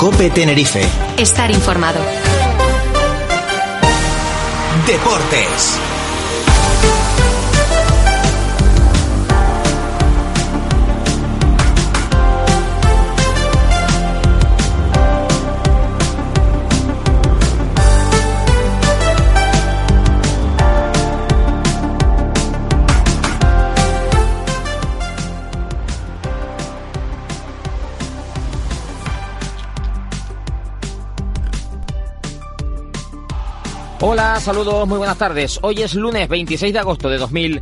COPE Tenerife. Estar informado. Deportes. Hola, saludos, muy buenas tardes. Hoy es lunes 26 de agosto de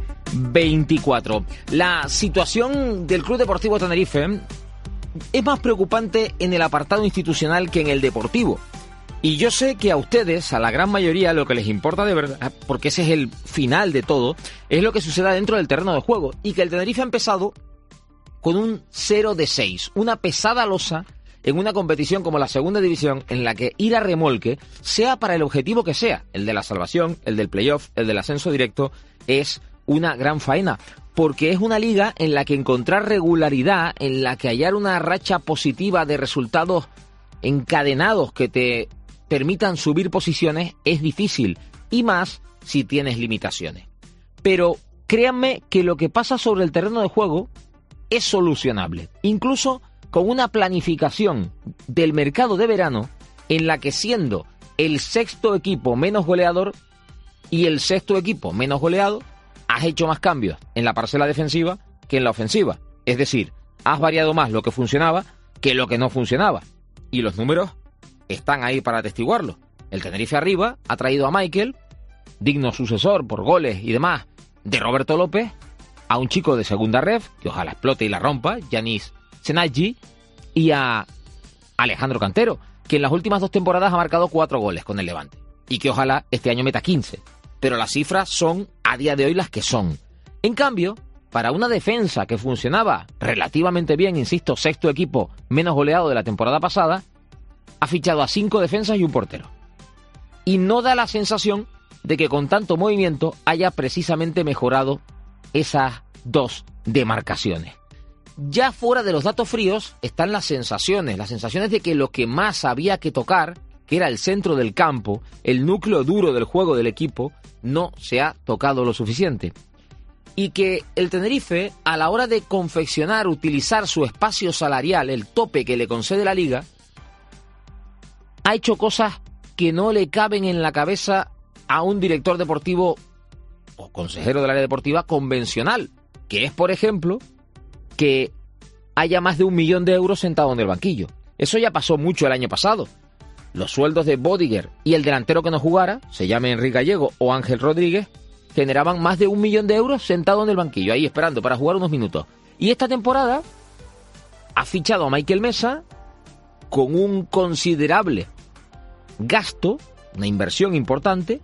2024. La situación del Club Deportivo Tenerife es más preocupante en el apartado institucional que en el deportivo. Y yo sé que a ustedes, a la gran mayoría, lo que les importa de verdad, porque ese es el final de todo, es lo que suceda dentro del terreno de juego. Y que el Tenerife ha empezado con un 0-6, una pesada losa en una competición como la segunda división, en la que ir a remolque, sea para el objetivo que sea, el de la salvación, el del playoff, el del ascenso directo, es una gran faena, porque es una liga en la que encontrar regularidad, en la que hallar una racha positiva de resultados encadenados que te permitan subir posiciones es difícil, y más si tienes limitaciones. Pero créanme que lo que pasa sobre el terreno de juego es solucionable, incluso con una planificación del mercado de verano en la que, siendo el sexto equipo menos goleador y el sexto equipo menos goleado, has hecho más cambios en la parcela defensiva que en la ofensiva. Es decir, has variado más lo que funcionaba que lo que no funcionaba. Y los números están ahí para atestiguarlo. El Tenerife arriba ha traído a Michael, digno sucesor por goles y demás de Roberto López, a un chico de segunda ref, que ojalá explote y la rompa, Yanis Senadji, y a Alejandro Cantero, que en las últimas 2 temporadas ha marcado 4 goles con el Levante, y que ojalá este año meta 15. Pero las cifras son a día de hoy las que son. En cambio, para una defensa que funcionaba relativamente bien, insisto, sexto equipo menos goleado de la temporada pasada, ha fichado a 5 defensas y un portero. Y no da la sensación de que con tanto movimiento haya precisamente mejorado esas 2 demarcaciones. Ya fuera de los datos fríos están las sensaciones de que lo que más había que tocar, que era el centro del campo, el núcleo duro del juego del equipo, no se ha tocado lo suficiente. Y que el Tenerife, a la hora de confeccionar, utilizar su espacio salarial, el tope que le concede la liga, ha hecho cosas que no le caben en la cabeza a un director deportivo o consejero del área deportiva convencional, que es, por ejemplo, que haya más de 1 millón de euros sentado en el banquillo. Eso ya pasó mucho el año pasado. Los sueldos de Bodiger y el delantero que no jugara, se llame Enrique Gallego o Ángel Rodríguez, generaban más de 1 millón de euros sentado en el banquillo, ahí esperando para jugar unos minutos. Y esta temporada ha fichado a Michael Mesa con un considerable gasto, una inversión importante,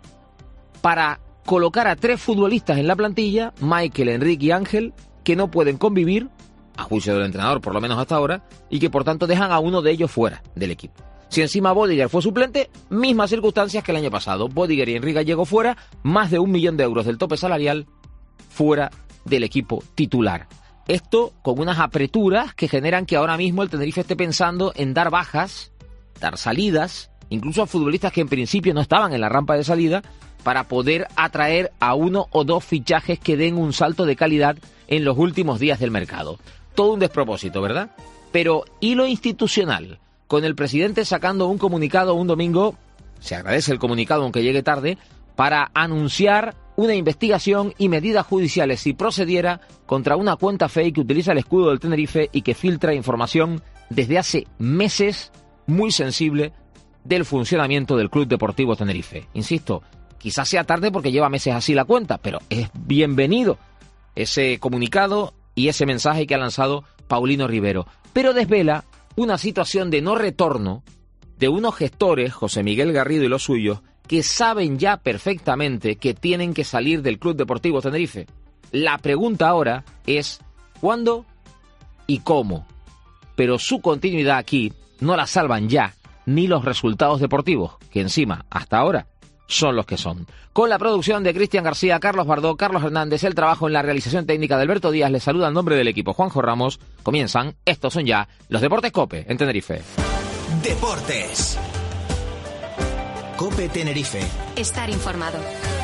para colocar a 3 futbolistas en la plantilla, Michael, Enrique y Ángel, que no pueden convivir, a juicio del entrenador por lo menos hasta ahora, y que por tanto dejan a uno de ellos fuera del equipo. Si encima Bodiger fue suplente, mismas circunstancias que el año pasado. Bodiger y Enrique Gallego fuera, más de 1 millón de euros del tope salarial fuera del equipo titular. Esto con unas apreturas que generan que ahora mismo el Tenerife esté pensando en dar bajas, dar salidas, incluso a futbolistas que en principio no estaban en la rampa de salida, para poder atraer a 1 o 2 fichajes que den un salto de calidad en los últimos días del mercado. Todo un despropósito, ¿verdad? Pero, ¿y lo institucional? Con el presidente sacando un comunicado un domingo, se agradece el comunicado aunque llegue tarde, para anunciar una investigación y medidas judiciales si procediera contra una cuenta fake que utiliza el escudo del Tenerife y que filtra información desde hace meses muy sensible del funcionamiento del Club Deportivo Tenerife. Insisto, quizás sea tarde porque lleva meses así la cuenta, pero es bienvenido ese comunicado y ese mensaje que ha lanzado Paulino Rivero. Pero desvela una situación de no retorno de unos gestores, José Miguel Garrido y los suyos, que saben ya perfectamente que tienen que salir del Club Deportivo Tenerife. La pregunta ahora es ¿cuándo y cómo? Pero su continuidad aquí no la salvan ya ni los resultados deportivos, que encima, hasta ahora, son los que son. Con la producción de Cristian García, Carlos Bardó, Carlos Hernández, el trabajo en la realización técnica de Alberto Díaz, les saluda en nombre del equipo Juanjo Ramos. Comienzan, estos son ya los Deportes COPE en Tenerife. Deportes. COPE Tenerife. Estar informado.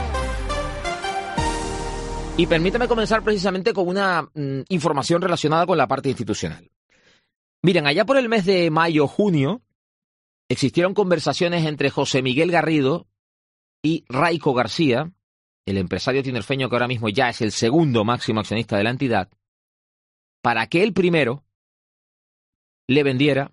Y permítame comenzar precisamente con una información relacionada con la parte institucional. Miren, allá por el mes de mayo-junio existieron conversaciones entre José Miguel Garrido y Raico García, el empresario tinerfeño que ahora mismo ya es el segundo máximo accionista de la entidad, para que el primero le vendiera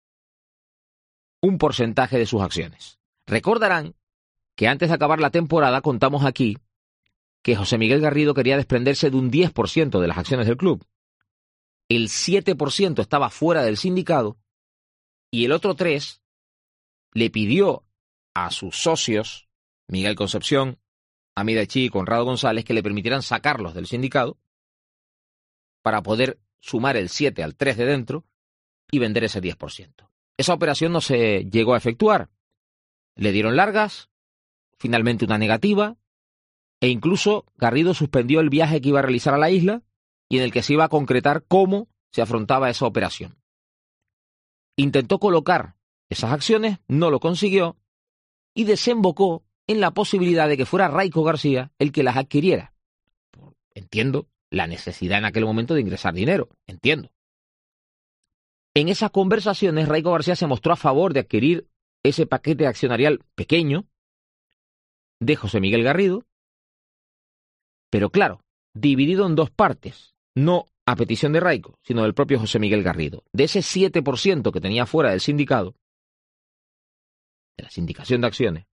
un porcentaje de sus acciones. Recordarán que antes de acabar la temporada contamos aquí que José Miguel Garrido quería desprenderse de un 10% de las acciones del club. El 7% estaba fuera del sindicado y el otro 3% le pidió a sus socios, Miguel Concepción, Amida Echi y Conrado González, que le permitieran sacarlos del sindicado para poder sumar el 7 al 3 de dentro y vender ese 10%. Esa operación no se llegó a efectuar. Le dieron largas, finalmente una negativa, e incluso Garrido suspendió el viaje que iba a realizar a la isla y en el que se iba a concretar cómo se afrontaba esa operación. Intentó colocar esas acciones, no lo consiguió y desembocó en la posibilidad de que fuera Raico García el que las adquiriera. Entiendo la necesidad en aquel momento de ingresar dinero, entiendo. En esas conversaciones, Raico García se mostró a favor de adquirir ese paquete accionarial pequeño de José Miguel Garrido, pero claro, dividido en dos partes, no a petición de Raico, sino del propio José Miguel Garrido. De ese 7% que tenía fuera del sindicado, de la sindicación de acciones,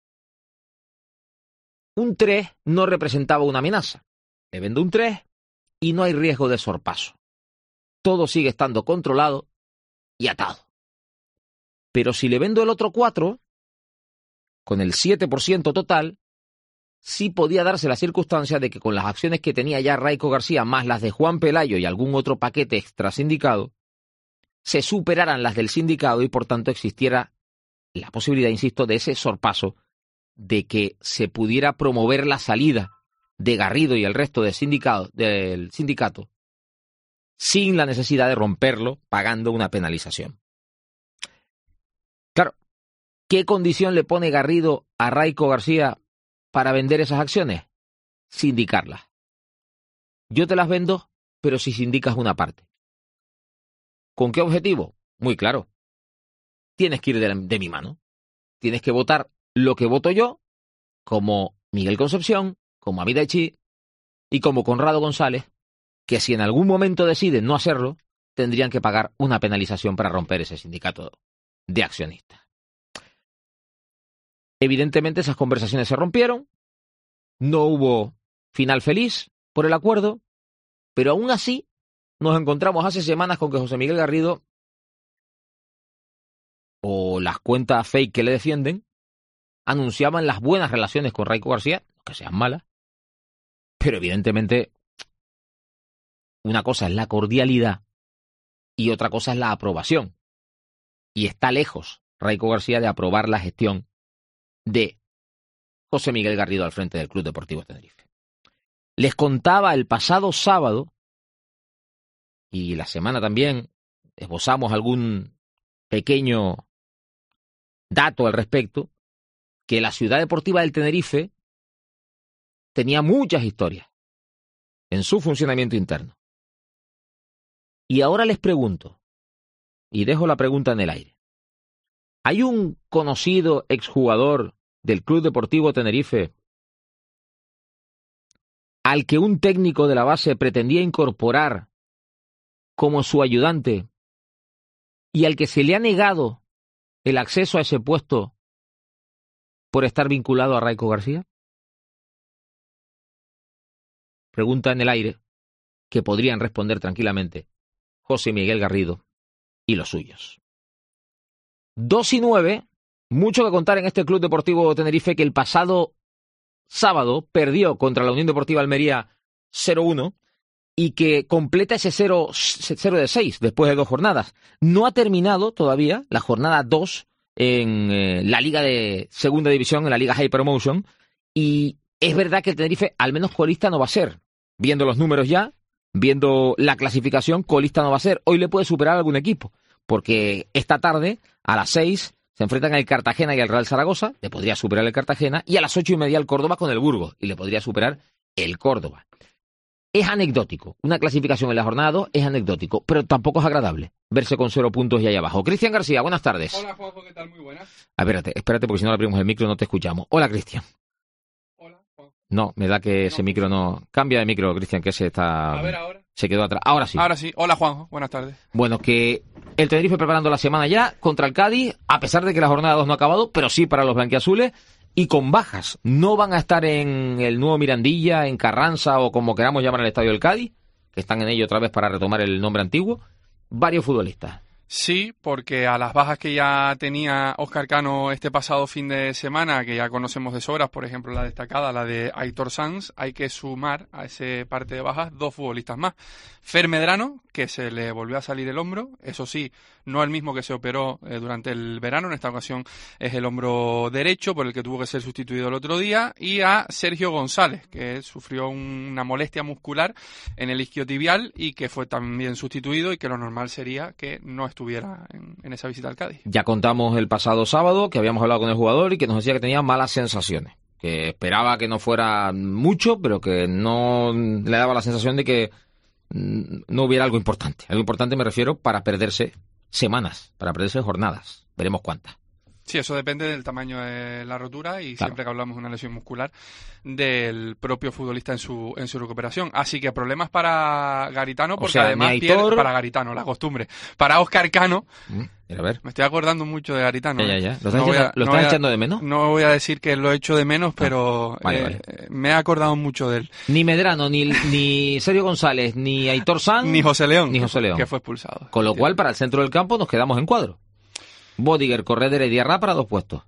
un 3 no representaba una amenaza. Le vendo un 3 y no hay riesgo de sorpaso. Todo sigue estando controlado y atado. Pero si le vendo el otro 4, con el 7% total, sí podía darse la circunstancia de que con las acciones que tenía ya Raico García, más las de Juan Pelayo y algún otro paquete extra sindicado, se superaran las del sindicado y por tanto existiera la posibilidad, insisto, de ese sorpaso, de que se pudiera promover la salida de Garrido y el resto del sindicato sin la necesidad de romperlo pagando una penalización. Claro, ¿qué condición le pone Garrido a Raico García para vender esas acciones? Sindicarlas. Yo te las vendo, pero si sindicas una parte. ¿Con qué objetivo? Muy claro. Tienes que ir de mi mano. Tienes que votar lo que voto yo, como Miguel Concepción, como Amida Echi y como Conrado González, que si en algún momento deciden no hacerlo, tendrían que pagar una penalización para romper ese sindicato de accionistas. Evidentemente esas conversaciones se rompieron, no hubo final feliz por el acuerdo, pero aún así nos encontramos hace semanas con que José Miguel Garrido, o las cuentas fake que le defienden, anunciaban las buenas relaciones con Raico García, que sean malas, pero evidentemente una cosa es la cordialidad y otra cosa es la aprobación. Y está lejos Raico García de aprobar la gestión de José Miguel Garrido al frente del Club Deportivo Tenerife. Les contaba el pasado sábado, y la semana también esbozamos algún pequeño dato al respecto, que la ciudad deportiva del Tenerife tenía muchas historias en su funcionamiento interno. Y ahora les pregunto, y dejo la pregunta en el aire, ¿hay un conocido exjugador del Club Deportivo Tenerife al que un técnico de la base pretendía incorporar como su ayudante y al que se le ha negado el acceso a ese puesto por estar vinculado a Raico García? Pregunta en el aire que podrían responder tranquilamente José Miguel Garrido y los suyos. 2:09, mucho que contar en este Club Deportivo Tenerife que el pasado sábado perdió contra la Unión Deportiva Almería 0-1 y que completa ese 0 de 6 después de 2 jornadas. No ha terminado todavía la jornada 2 en la Liga de Segunda División, en la Liga High Promotion, y es verdad que el Tenerife al menos colista no va a ser. Viendo los números ya, viendo la clasificación, colista no va a ser. Hoy le puede superar a algún equipo, porque esta tarde A las 6 se enfrentan el Cartagena y el Real Zaragoza, le podría superar el Cartagena, y a las 8:30 el Córdoba con el Burgos, y le podría superar el Córdoba. Es anecdótico, una clasificación en la jornada 2 es anecdótico, pero tampoco es agradable verse con 0 puntos y ahí abajo. Cristian García, buenas tardes. Hola Juanjo, ¿qué tal? Muy buenas. Espérate, porque si no le abrimos el micro no te escuchamos. Hola, Cristian. Hola, Juanjo. No, me da que ese micro no... Cambia de micro, Cristian, que ese está... A ver ahora. Se quedó atrás. Ahora sí. Ahora sí. Hola Juanjo, buenas tardes. Bueno, que el Tenerife preparando la semana ya contra el Cádiz, a pesar de que la jornada 2 no ha acabado, pero sí para los blanquiazules, y con bajas. No van a estar en el nuevo Mirandilla, en Carranza o como queramos llamar el estadio del Cádiz, que están en ello otra vez para retomar el nombre antiguo, varios futbolistas. Sí, porque a las bajas que ya tenía Óscar Cano este pasado fin de semana, que ya conocemos de sobras, por ejemplo la destacada, la de Aitor Sanz, hay que sumar a ese parte de bajas 2 futbolistas más. Fer Medrano, que se le volvió a salir el hombro, eso sí, no el mismo que se operó durante el verano, en esta ocasión es el hombro derecho por el que tuvo que ser sustituido el otro día, y a Sergio González, que sufrió una molestia muscular en el isquiotibial y que fue también sustituido, y que lo normal sería que no estuviera en esa visita al Cádiz. Ya contamos el pasado sábado que habíamos hablado con el jugador y que nos decía que tenía malas sensaciones, que esperaba que no fuera mucho, pero que no le daba la sensación de que no hubiera algo importante. Algo importante me refiero para perderse semanas, para perderse jornadas. Veremos cuántas. Sí, eso depende del tamaño de la rotura y claro, siempre que hablamos de una lesión muscular del propio futbolista en su recuperación. Así que problemas para Garitano, porque sea, además pierde para Garitano, la costumbre. Para Óscar Cano, a ver. me estoy acordando mucho de Garitano. Ya. ¿Lo estás echando de menos? No voy a decir que lo echo de menos, pero vale. me he acordado mucho de él. Ni Medrano, ni Sergio González, ni Aitor Sanz, ni José León, que fue expulsado. Con lo cual, para el centro del campo nos quedamos en cuadro. Bodiger, Corredera y Diarra para 2 puestos.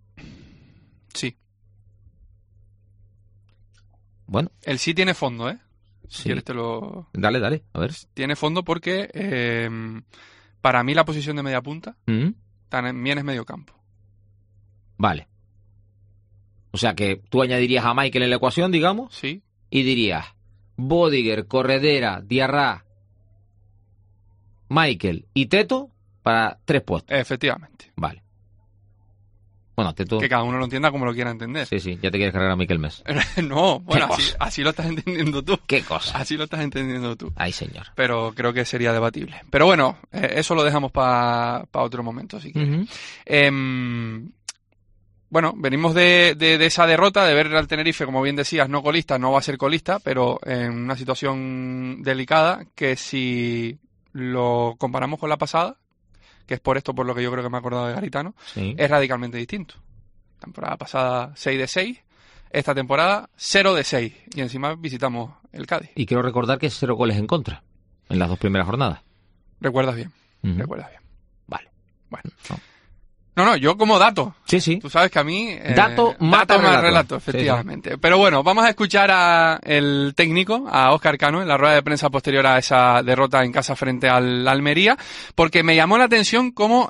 Sí. Bueno. Él sí tiene fondo, ¿eh? Si sí. quieres te lo... Dale, a ver. Tiene fondo porque para mí la posición de media punta también es medio campo. Vale. O sea que tú añadirías a Michael en la ecuación, digamos. Sí. Y dirías Bodiger, Corredera, Diarra, Michael y Teto para 3 puestos. Efectivamente. Vale. Bueno, Teto... Que cada uno lo entienda como lo quiera entender. Sí, ya te quieres cargar a Miquel Mes. No, bueno, así lo estás entendiendo tú. ¿Qué cosa? Así lo estás entendiendo tú. Ay, señor. Pero creo que sería debatible. Pero bueno, eso lo dejamos para otro momento, si quieres. Bueno, venimos de esa derrota, de ver al Tenerife, como bien decías, no colista, no va a ser colista, pero en una situación delicada que si lo comparamos con la pasada, que es por esto por lo que yo creo que me he acordado de Garitano, sí, es radicalmente distinto. Temporada pasada 6 de 6, esta temporada 0 de 6, y encima visitamos el Cádiz. Y quiero recordar que 0 goles en contra en las 2 primeras jornadas. Recuerdas bien, recuerdas bien. Vale. Bueno. No, yo como dato. Sí. Tú sabes que a mí... Dato más relato, efectivamente. Sí. Pero bueno, vamos a escuchar a el técnico, a Óscar Cano, en la rueda de prensa posterior a esa derrota en casa frente al Almería, porque me llamó la atención cómo,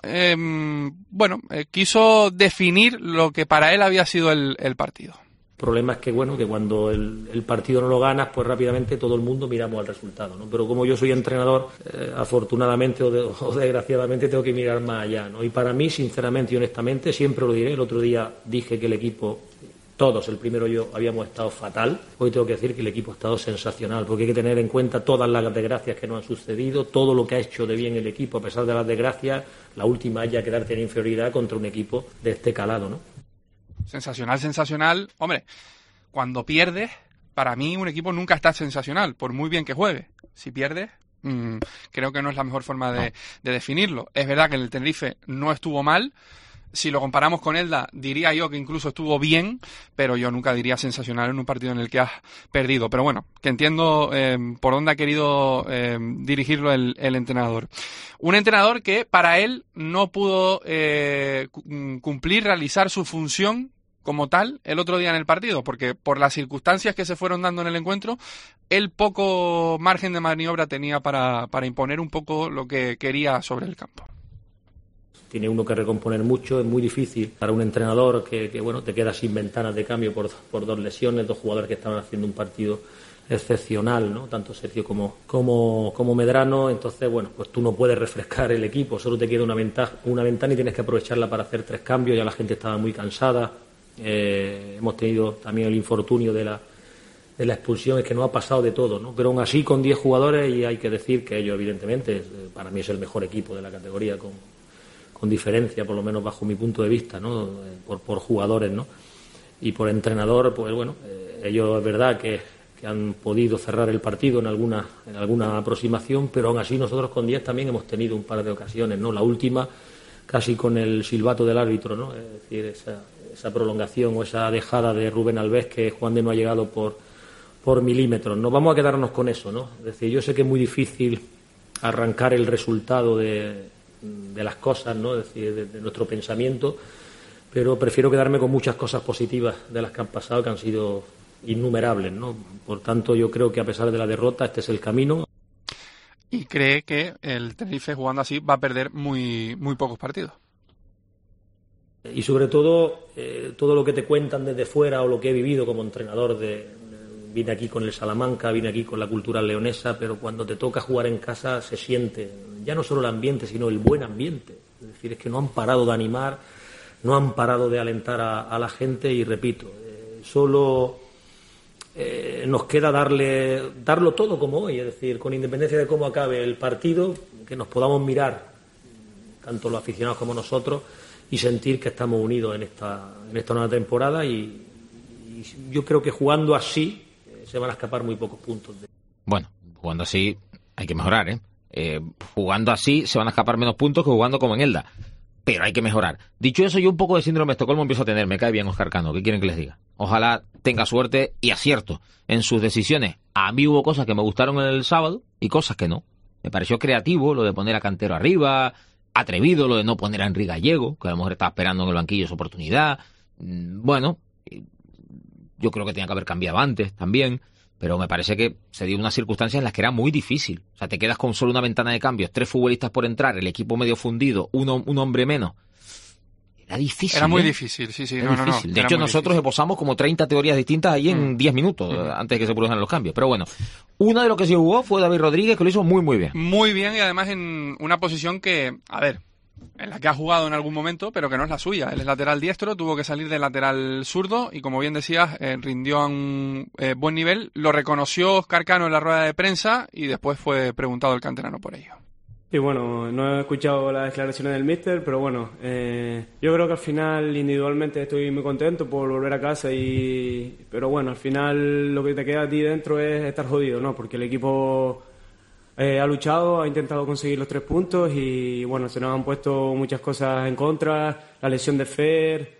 quiso definir lo que para él había sido el partido. El problema es que, que cuando el partido no lo ganas, pues rápidamente todo el mundo miramos al resultado, ¿no? Pero como yo soy entrenador, afortunadamente o desgraciadamente tengo que mirar más allá, ¿no? Y para mí, sinceramente y honestamente, siempre lo diré, el otro día dije que el equipo, todos, el primero yo, habíamos estado fatal. Hoy tengo que decir que el equipo ha estado sensacional, porque hay que tener en cuenta todas las desgracias que nos han sucedido, todo lo que ha hecho de bien el equipo, a pesar de las desgracias, la última es ya quedarte en inferioridad contra un equipo de este calado, ¿no? Sensacional. Hombre, cuando pierdes, para mí un equipo nunca está sensacional, por muy bien que juegue. Si pierdes, creo que no es la mejor forma de definirlo. Es verdad que el Tenerife no estuvo mal. Si lo comparamos con Elda, diría yo que incluso estuvo bien, pero yo nunca diría sensacional en un partido en el que has perdido. Pero bueno, que entiendo por dónde ha querido dirigirlo el entrenador. Un entrenador que para él no pudo realizar su función como tal el otro día en el partido, porque por las circunstancias que se fueron dando en el encuentro, él poco margen de maniobra tenía para imponer un poco lo que quería sobre el campo. Tiene uno que recomponer mucho, es muy difícil para un entrenador que te queda sin ventanas de cambio por 2 lesiones, 2 jugadores que estaban haciendo un partido excepcional, ¿no? Tanto Sergio como Medrano. Entonces, bueno, pues tú no puedes refrescar el equipo, solo te queda una ventana y tienes que aprovecharla para hacer 3 cambios. Ya la gente estaba muy cansada. Hemos tenido también el infortunio de la expulsión, es que no ha pasado de todo, ¿no? Pero aún así con 10 jugadores, y hay que decir que ellos evidentemente para mí es el mejor equipo de la categoría con diferencia, por lo menos bajo mi punto de vista, ¿no? Por jugadores, ¿no? Y por entrenador, pues bueno, ellos es verdad que han podido cerrar el partido en alguna aproximación, pero aún así nosotros con 10 también hemos tenido un par de ocasiones, ¿no? La última casi con el silbato del árbitro, ¿no? Es decir, esa prolongación o esa dejada de Rubén Alves, que Juan de no ha llegado por milímetros. No vamos a quedarnos con eso, ¿no? Es decir, yo sé que es muy difícil arrancar el resultado de las cosas, ¿no? Es decir, de nuestro pensamiento, pero prefiero quedarme con muchas cosas positivas de las que han pasado, que han sido innumerables, ¿no? Por tanto, yo creo que a pesar de la derrota, este es el camino. Y cree que el Tenerife, jugando así, va a perder muy pocos partidos. Y sobre todo, todo lo que te cuentan desde fuera o lo que he vivido como entrenador vine aquí con el Salamanca, vine aquí con la Cultural Leonesa, pero cuando te toca jugar en casa se siente ya no solo el ambiente, sino el buen ambiente. Es decir, es que no han parado de animar, no han parado de alentar a la gente y, repito, solo nos queda darlo todo como hoy, es decir, con independencia de cómo acabe el partido, que nos podamos mirar, tanto los aficionados como nosotros, y sentir que estamos unidos en esta nueva temporada y yo creo que jugando así se van a escapar muy pocos puntos. Bueno, jugando así hay que mejorar, jugando así se van a escapar menos puntos que jugando como en Elda, pero hay que mejorar. Dicho eso, yo un poco de síndrome de Estocolmo empiezo a tener. Me cae bien Óscar Cano, ¿qué quieren que les diga? Ojalá tenga suerte y acierto en sus decisiones. A mí hubo cosas que me gustaron el sábado y cosas que no. Me pareció creativo lo de poner a Cantero arriba, atrevido lo de no poner a Enrique Gallego, que a lo mejor estaba esperando en el banquillo su oportunidad. Bueno, yo creo que tenía que haber cambiado antes también, pero me parece que se dio unas circunstancias en las que era muy difícil. O sea, te quedas con solo una ventana de cambios, 3 futbolistas por entrar, el equipo medio fundido, un hombre menos. Era difícil. Era muy difícil, sí. Era difícil. De hecho, nosotros esbozamos como 30 teorías distintas ahí en 10 minutos, antes de que se produjeran los cambios. Pero bueno, uno de los que se jugó fue David Rodríguez, que lo hizo muy bien. Muy bien, y además en una posición que, a ver, en la que ha jugado en algún momento, pero que no es la suya. Él es lateral diestro, tuvo que salir de lateral zurdo y, como bien decías, rindió a un buen nivel. Lo reconoció Óscar Cano en la rueda de prensa y después fue preguntado el canterano por ello. Y bueno, no he escuchado las declaraciones del míster, pero bueno, yo creo que al final individualmente estoy muy contento por volver a casa, pero bueno, al final lo que te queda a ti dentro es estar jodido, ¿no? Porque el equipo ha luchado, ha intentado conseguir los 3 puntos y bueno, se nos han puesto muchas cosas en contra, la lesión de Fer,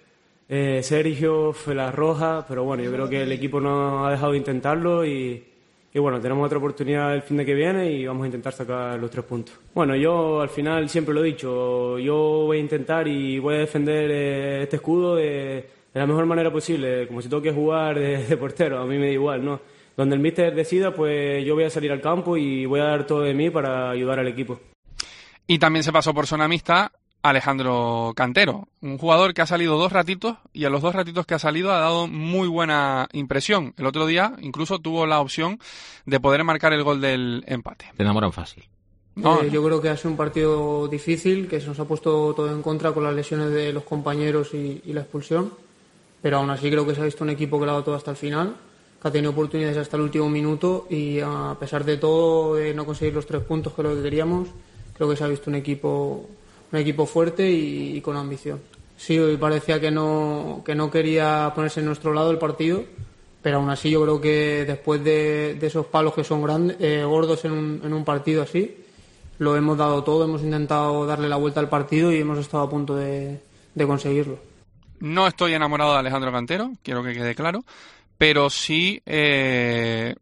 Sergio, fue la roja, pero bueno, yo creo que el equipo no ha dejado de intentarlo y bueno, tenemos otra oportunidad el fin de que viene y vamos a intentar sacar los 3 puntos. Bueno, yo al final siempre lo he dicho, yo voy a intentar y voy a defender este escudo de la mejor manera posible, como si tengo que jugar de portero, a mí me da igual, ¿no? Donde el míster decida, pues yo voy a salir al campo y voy a dar todo de mí para ayudar al equipo. Y también se pasó por zona mixta Alejandro Cantero, un jugador que ha salido 2 ratitos y a los 2 ratitos que ha salido ha dado muy buena impresión. El otro día incluso tuvo la opción de poder marcar el gol del empate. Te enamoran fácil. No. Yo creo que ha sido un partido difícil, que se nos ha puesto todo en contra con las lesiones de los compañeros y la expulsión, pero aún así creo que se ha visto un equipo que lo ha dado todo hasta el final, que ha tenido oportunidades hasta el último minuto y a pesar de todo, de no conseguir los 3 puntos que es lo que queríamos, creo que se ha visto un equipo fuerte y con ambición. Sí, hoy parecía que no quería ponerse en nuestro lado el partido, pero aún así yo creo que después de esos palos que son gordos en un partido así, lo hemos dado todo, hemos intentado darle la vuelta al partido y hemos estado a punto de conseguirlo. No estoy enamorado de Alejandro Cantero, quiero que quede claro, pero sí creo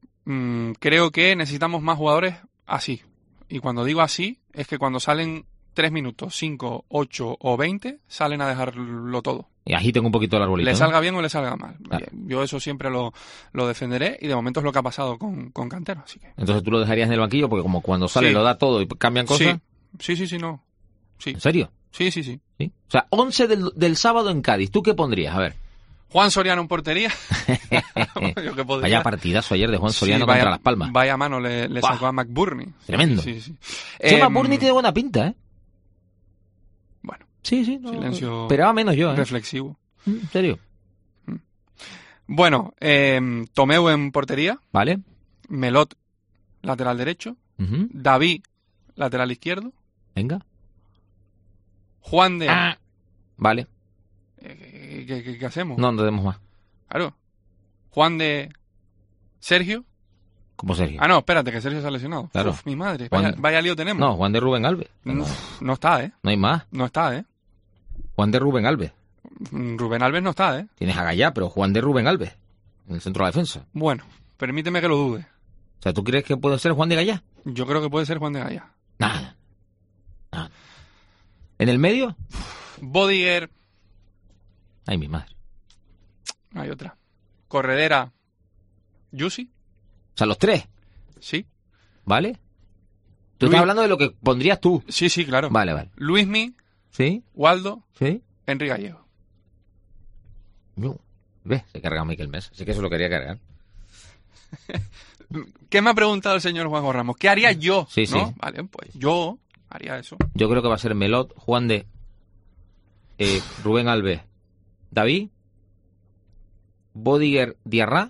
que necesitamos más jugadores así. Y cuando digo así, es que cuando salen 3 minutos, 5, 8 o 20, salen a dejarlo todo. Y agiten un poquito el arbolito. Le salga bien o le salga mal. Claro. Yo eso siempre lo defenderé y de momento es lo que ha pasado con Cantero. Así que. Entonces tú lo dejarías en el banquillo porque como cuando sale lo da todo y cambian cosas. Sí, no. Sí. ¿En serio? Sí. ¿Sí? O sea, 11 del sábado en Cádiz. ¿Tú qué pondrías? A ver. Juan Soriano en portería. Vaya partidazo ayer de Juan Soriano contra Las Palmas. Vaya mano le sacó a McBurney. Tremendo. Sí. McBurney tiene buena pinta, ¿eh? Bueno. Sí. No, silencio. Esperaba menos yo, ¿eh? Reflexivo. ¿En serio? Bueno, Tomeu en portería. Vale. Melot, lateral derecho. Uh-huh. David, lateral izquierdo. Venga. Juan de... Vale. ¿Qué hacemos? No tenemos más. Claro. Juan de... Sergio. ¿Cómo Sergio? No, espérate, que Sergio se ha lesionado. Claro. Uf, mi madre. Juan... Vaya lío tenemos. No, Juan de Rubén Alves. No está, ¿eh? No hay más. No está, ¿eh? Juan de Rubén Alves. Rubén Alves no está, ¿eh? Tienes a Gallá, pero Juan de Rubén Alves. En el centro de la defensa. Bueno, permíteme que lo dude. O sea, ¿tú crees que puede ser Juan de Gallá? Yo creo que puede ser Juan de Gallá. Nada. ¿En el medio? Bodiger. Ay, mi madre. Hay otra. Corredera. Yusi. O sea, los tres. Sí. ¿Vale? Tú estás hablando de lo que pondrías tú. Sí, claro. Vale. Luismi. Sí. Waldo. Sí. Henry Gallego. ¿Ves? Se carga Miquel Mesa. Así que eso lo quería cargar. ¿Qué me ha preguntado el señor Juanjo Ramos? ¿Qué haría yo? Sí, ¿no? sí. Vale, pues yo haría eso. Yo creo que va a ser Melot, Juan de... Rubén Alves, David, Bodiger, Diarra,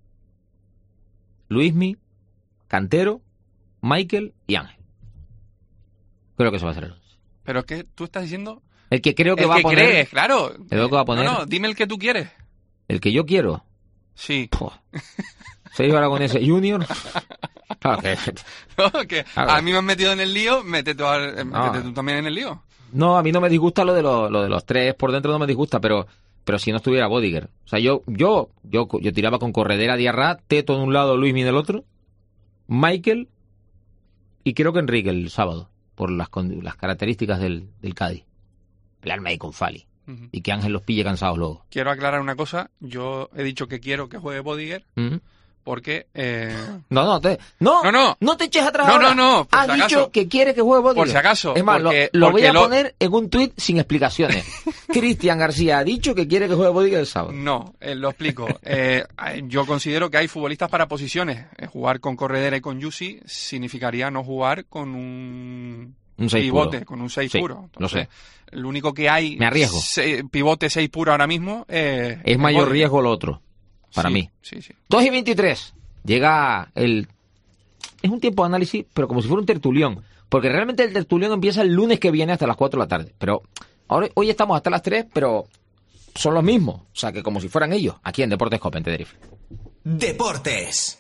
Luismi, Cantero, Michael y Ángel. Creo que eso va a ser el 11. Pero es que tú estás diciendo... El que creo que el va que a poner... crees, claro. El que va a poner... No, dime el que tú quieres. El que yo quiero. Sí. Sergio Aragonés Junior. Claro que... No, que claro. A mí me han metido en el lío, métete tú también en el lío. No, a mí no me disgusta lo de los tres por dentro, no me disgusta, pero si no estuviera Bodiger. O sea, yo tiraba con Corredera, Diarra, Teto en un lado, Luismi en el otro, Michael y creo que Enrique el sábado, por las características del Cádiz. Pelearme ahí con Fali. Uh-huh. Y que Ángel los pille cansados luego. Quiero aclarar una cosa. Yo he dicho que quiero que juegue Bodiger. Uh-huh. Porque... No te eches atrás. No. Ha dicho que quiere que juegue Bodiger. Por si acaso. Es más, lo voy a poner en un tuit sin explicaciones. Cristian García ha dicho que quiere que juegue Bodiger el sábado. No, lo explico. Yo considero que hay futbolistas para posiciones. Jugar con Corredera y con Yusi significaría no jugar con un pivote, puro. Con un 6 puro. Entonces, lo sé. Lo único que hay... Me arriesgo. Pivote 6 puro ahora mismo es mayor Bodiger. Riesgo lo otro. Para mí. Sí. 2:23. Llega el... Es un tiempo de análisis, pero como si fuera un tertulión. Porque realmente el tertulión empieza el lunes que viene hasta las 4 de la tarde. Pero hoy estamos hasta las 3, pero son los mismos. O sea, que como si fueran ellos. Aquí en Deportes Cope, en Tenerife. Deportes.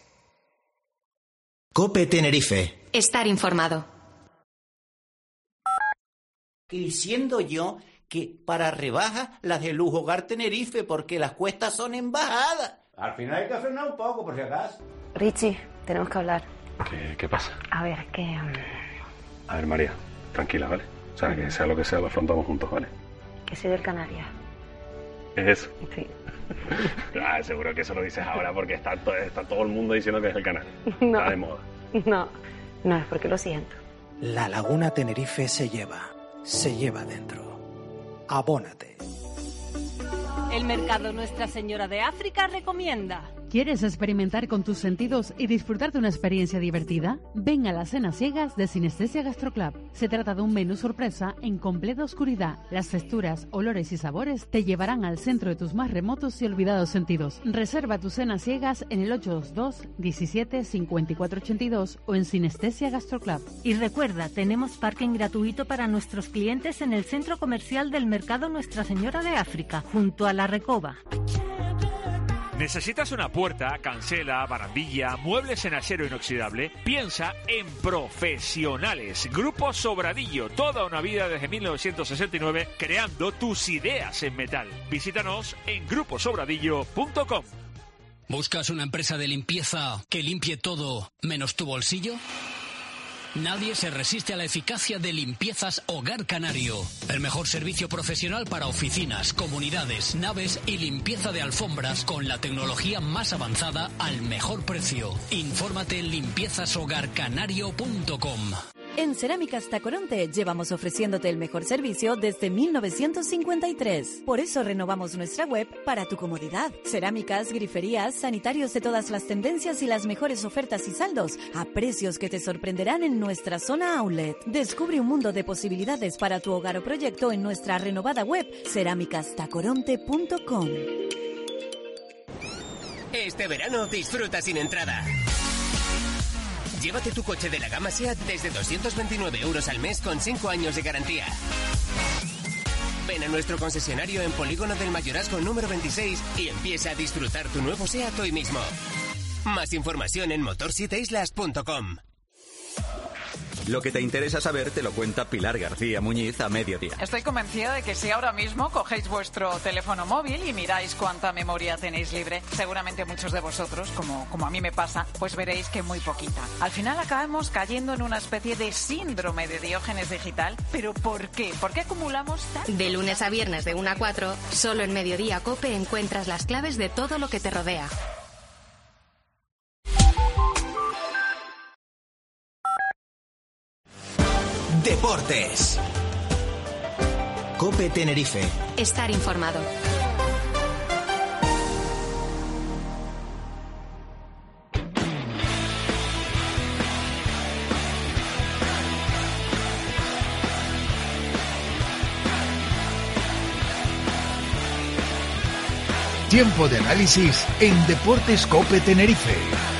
Cope Tenerife. Estar informado. Diciendo yo que para rebajas las de Lujo Hogar Tenerife, porque las cuestas son en bajada. Al final hay que frenar un poco, por si acaso. Richie, tenemos que hablar. ¿Qué pasa? A ver, A ver, María, tranquila, ¿vale? O sea, que sea lo que sea, lo afrontamos juntos, ¿vale? Que soy del Canarias. ¿Es eso? Sí. Seguro que eso lo dices ahora porque está todo el mundo diciendo que es del Canarias. No. Está de moda. No, es porque lo siento. La Laguna Tenerife se lleva dentro. Abónate. El Mercado Nuestra Señora de África recomienda. ¿Quieres experimentar con tus sentidos y disfrutar de una experiencia divertida? Ven a las cenas ciegas de Sinestesia Gastroclub. Se trata de un menú sorpresa en completa oscuridad. Las texturas, olores y sabores te llevarán al centro de tus más remotos y olvidados sentidos. Reserva tus cenas ciegas en el 822 17 54 82 o en Sinestesia Gastroclub. Y recuerda, tenemos parking gratuito para nuestros clientes en el centro comercial del Mercado Nuestra Señora de África, junto a la Recoba. ¿Necesitas una puerta, cancela, barandilla, muebles en acero inoxidable? Piensa en Profesionales. Grupo Sobradillo, toda una vida desde 1969 creando tus ideas en metal. Visítanos en gruposobradillo.com. ¿Buscas una empresa de limpieza que limpie todo menos tu bolsillo? Nadie se resiste a la eficacia de Limpiezas Hogar Canario. El mejor servicio profesional para oficinas, comunidades, naves y limpieza de alfombras con la tecnología más avanzada al mejor precio. Infórmate en limpiezashogarcanario.com. En Cerámicas Tacoronte llevamos ofreciéndote el mejor servicio desde 1953. Por eso renovamos nuestra web para tu comodidad. Cerámicas, griferías, sanitarios de todas las tendencias y las mejores ofertas y saldos a precios que te sorprenderán en nuestra zona outlet. Descubre un mundo de posibilidades para tu hogar o proyecto en nuestra renovada web cerámicastacoronte.com. Este verano disfruta sin entrada. Llévate tu coche de la gama SEAT desde 229 € al mes con 5 años de garantía. Ven a nuestro concesionario en Polígono del Mayorazgo número 26 y empieza a disfrutar tu nuevo SEAT hoy mismo. Más información en motor7islas.com. Lo que te interesa saber te lo cuenta Pilar García Muñiz a mediodía. Estoy convencida de que si ahora mismo cogéis vuestro teléfono móvil y miráis cuánta memoria tenéis libre, seguramente muchos de vosotros, como a mí me pasa, pues veréis que muy poquita. Al final acabamos cayendo en una especie de síndrome de Diógenes digital. ¿Pero por qué? ¿Por qué acumulamos tanto? De lunes a viernes de 1 a 4, solo en Mediodía COPE encuentras las claves de todo lo que te rodea. Deportes. COPE Tenerife. Estar informado. Tiempo de análisis en Deportes COPE Tenerife.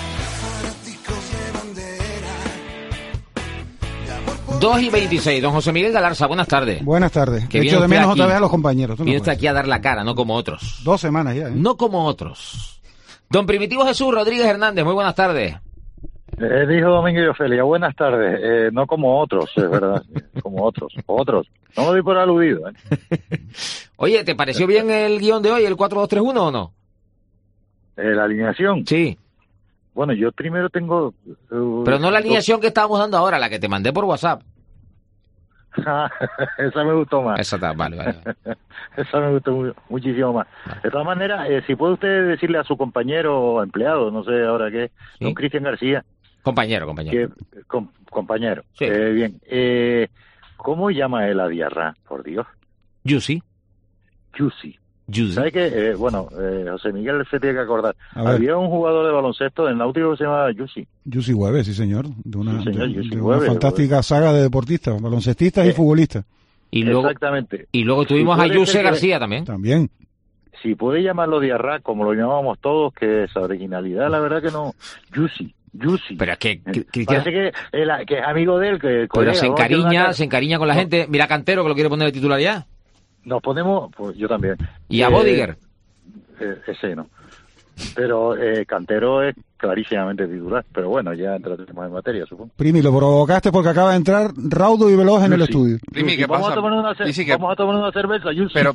2:26, don José Miguel Galarza, buenas tardes. Buenas tardes. Que Echo de menos aquí, otra vez a los compañeros. Viene usted aquí a dar la cara, no como otros. 2 semanas ya, ¿eh? No como otros. Don Primitivo Jesús Rodríguez Hernández, muy buenas tardes. Dijo Domingo y Ofelia, buenas tardes. No como otros, es verdad. Como otros. No me doy por aludido, ¿eh? Oye, ¿te pareció bien el guión de hoy, el 4-2-3-1 o no? ¿La alineación? Sí. Bueno, yo primero tengo... Pero no la alineación que estábamos dando ahora, la que te mandé por WhatsApp. Esa me gustó más. Esa está, vale. Esa me gustó muchísimo más. De todas maneras, si puede usted decirle a su compañero o empleado, no sé ahora qué, ¿sí? Don Cristian García. Compañero. Compañero. Sí. Bien. ¿Cómo llama él a Diarra? Por Dios. Yusi. ¿Sabe qué? José Miguel se tiene que acordar. Había un jugador de baloncesto del Náutico que se llamaba Yusi. Yusi Hueve, sí señor. De una fantástica Hueve. saga de deportistas, baloncestistas y futbolistas. Y luego, exactamente. Y luego tuvimos a Yuse García también. También. Si puede llamarlo Diarra, como lo llamábamos todos, que esa originalidad, la verdad que no. Yusi. Pero es que parece que es amigo de él, que pero se encariña con la gente. Mira a Cantero, que lo quiere poner de titular ya. Nos ponemos, pues yo también. ¿Y a Bodiger? Ese no. Pero Cantero es clarísimamente titular. Pero bueno, ya entraremos en materia, supongo. Primi, lo provocaste porque acaba de entrar raudo y veloz en el estudio. Primi, ¿qué vamos pasa? Vamos a tomar una cerveza, Yusi. Pero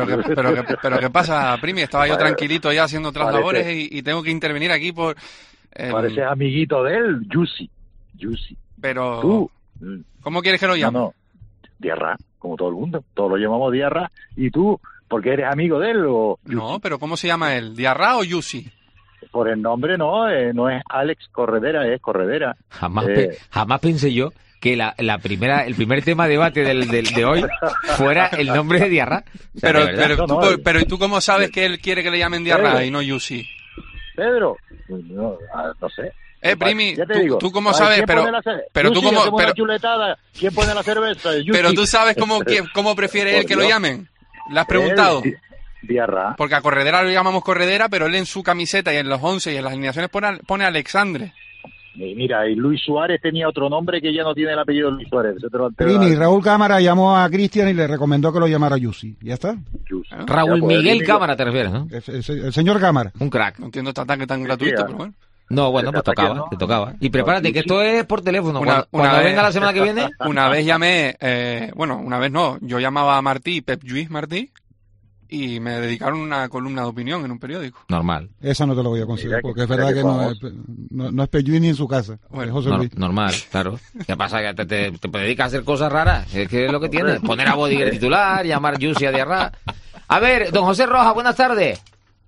¿qué pasa, Primi? Estaba yo tranquilito ya haciendo otras labores y tengo que intervenir aquí por... Pareces amiguito de él, Yusi. Pero... ¿Tú? ¿Cómo quieres que lo llame? No, Diarra, como todo el mundo. Todos lo llamamos Diarra. ¿Y tú? ¿Porque eres amigo de él o...? No, pero ¿cómo se llama él? ¿Diarra o Yusi? Por el nombre no es Alex Corredera, es Corredera. Jamás pensé yo que el primer tema de debate de hoy fuera el nombre de Diarra. O sea, pero ¿y tú cómo sabes que él quiere que le llamen Diarra y no Yusi? Pedro, no sé. Primi, ya te digo, tú cómo sabes, pero tú cómo... ¿Quién pone la cerveza? Pero tú sabes cómo prefiere él que lo llamen. ¿Le has preguntado? Diarra. Porque a Corredera lo llamamos Corredera, pero él en su camiseta y en los 11 y en las alineaciones pone Alexandre. Mira, y Luis Suárez tenía otro nombre que ya no tiene el apellido de Luis Suárez. Primi, Raúl Cámara llamó a Cristian y le recomendó que lo llamara Yusi. ¿Ya está? Raúl Miguel Cámara te refieres, ¿no? El señor Cámara. Un crack. No entiendo este ataque tan gratuito, pero bueno. No, bueno, pues te tocaba. Y prepárate, que esto es por teléfono. Cuando venga la semana que viene... Una vez llamé, una vez no, yo llamaba a Martí, Pep Lluís Martí, y me dedicaron una columna de opinión en un periódico. Normal. Eso no te lo voy a conseguir, porque es verdad que no es Pep Lluís ni en su casa. Bueno, normal, claro. ¿Qué pasa? Que te dedicas a hacer cosas raras. Es que es lo que tienes. Poner a Bodiger titular, llamar Yusi a Diarra. A ver, don José Rojas, buenas tardes.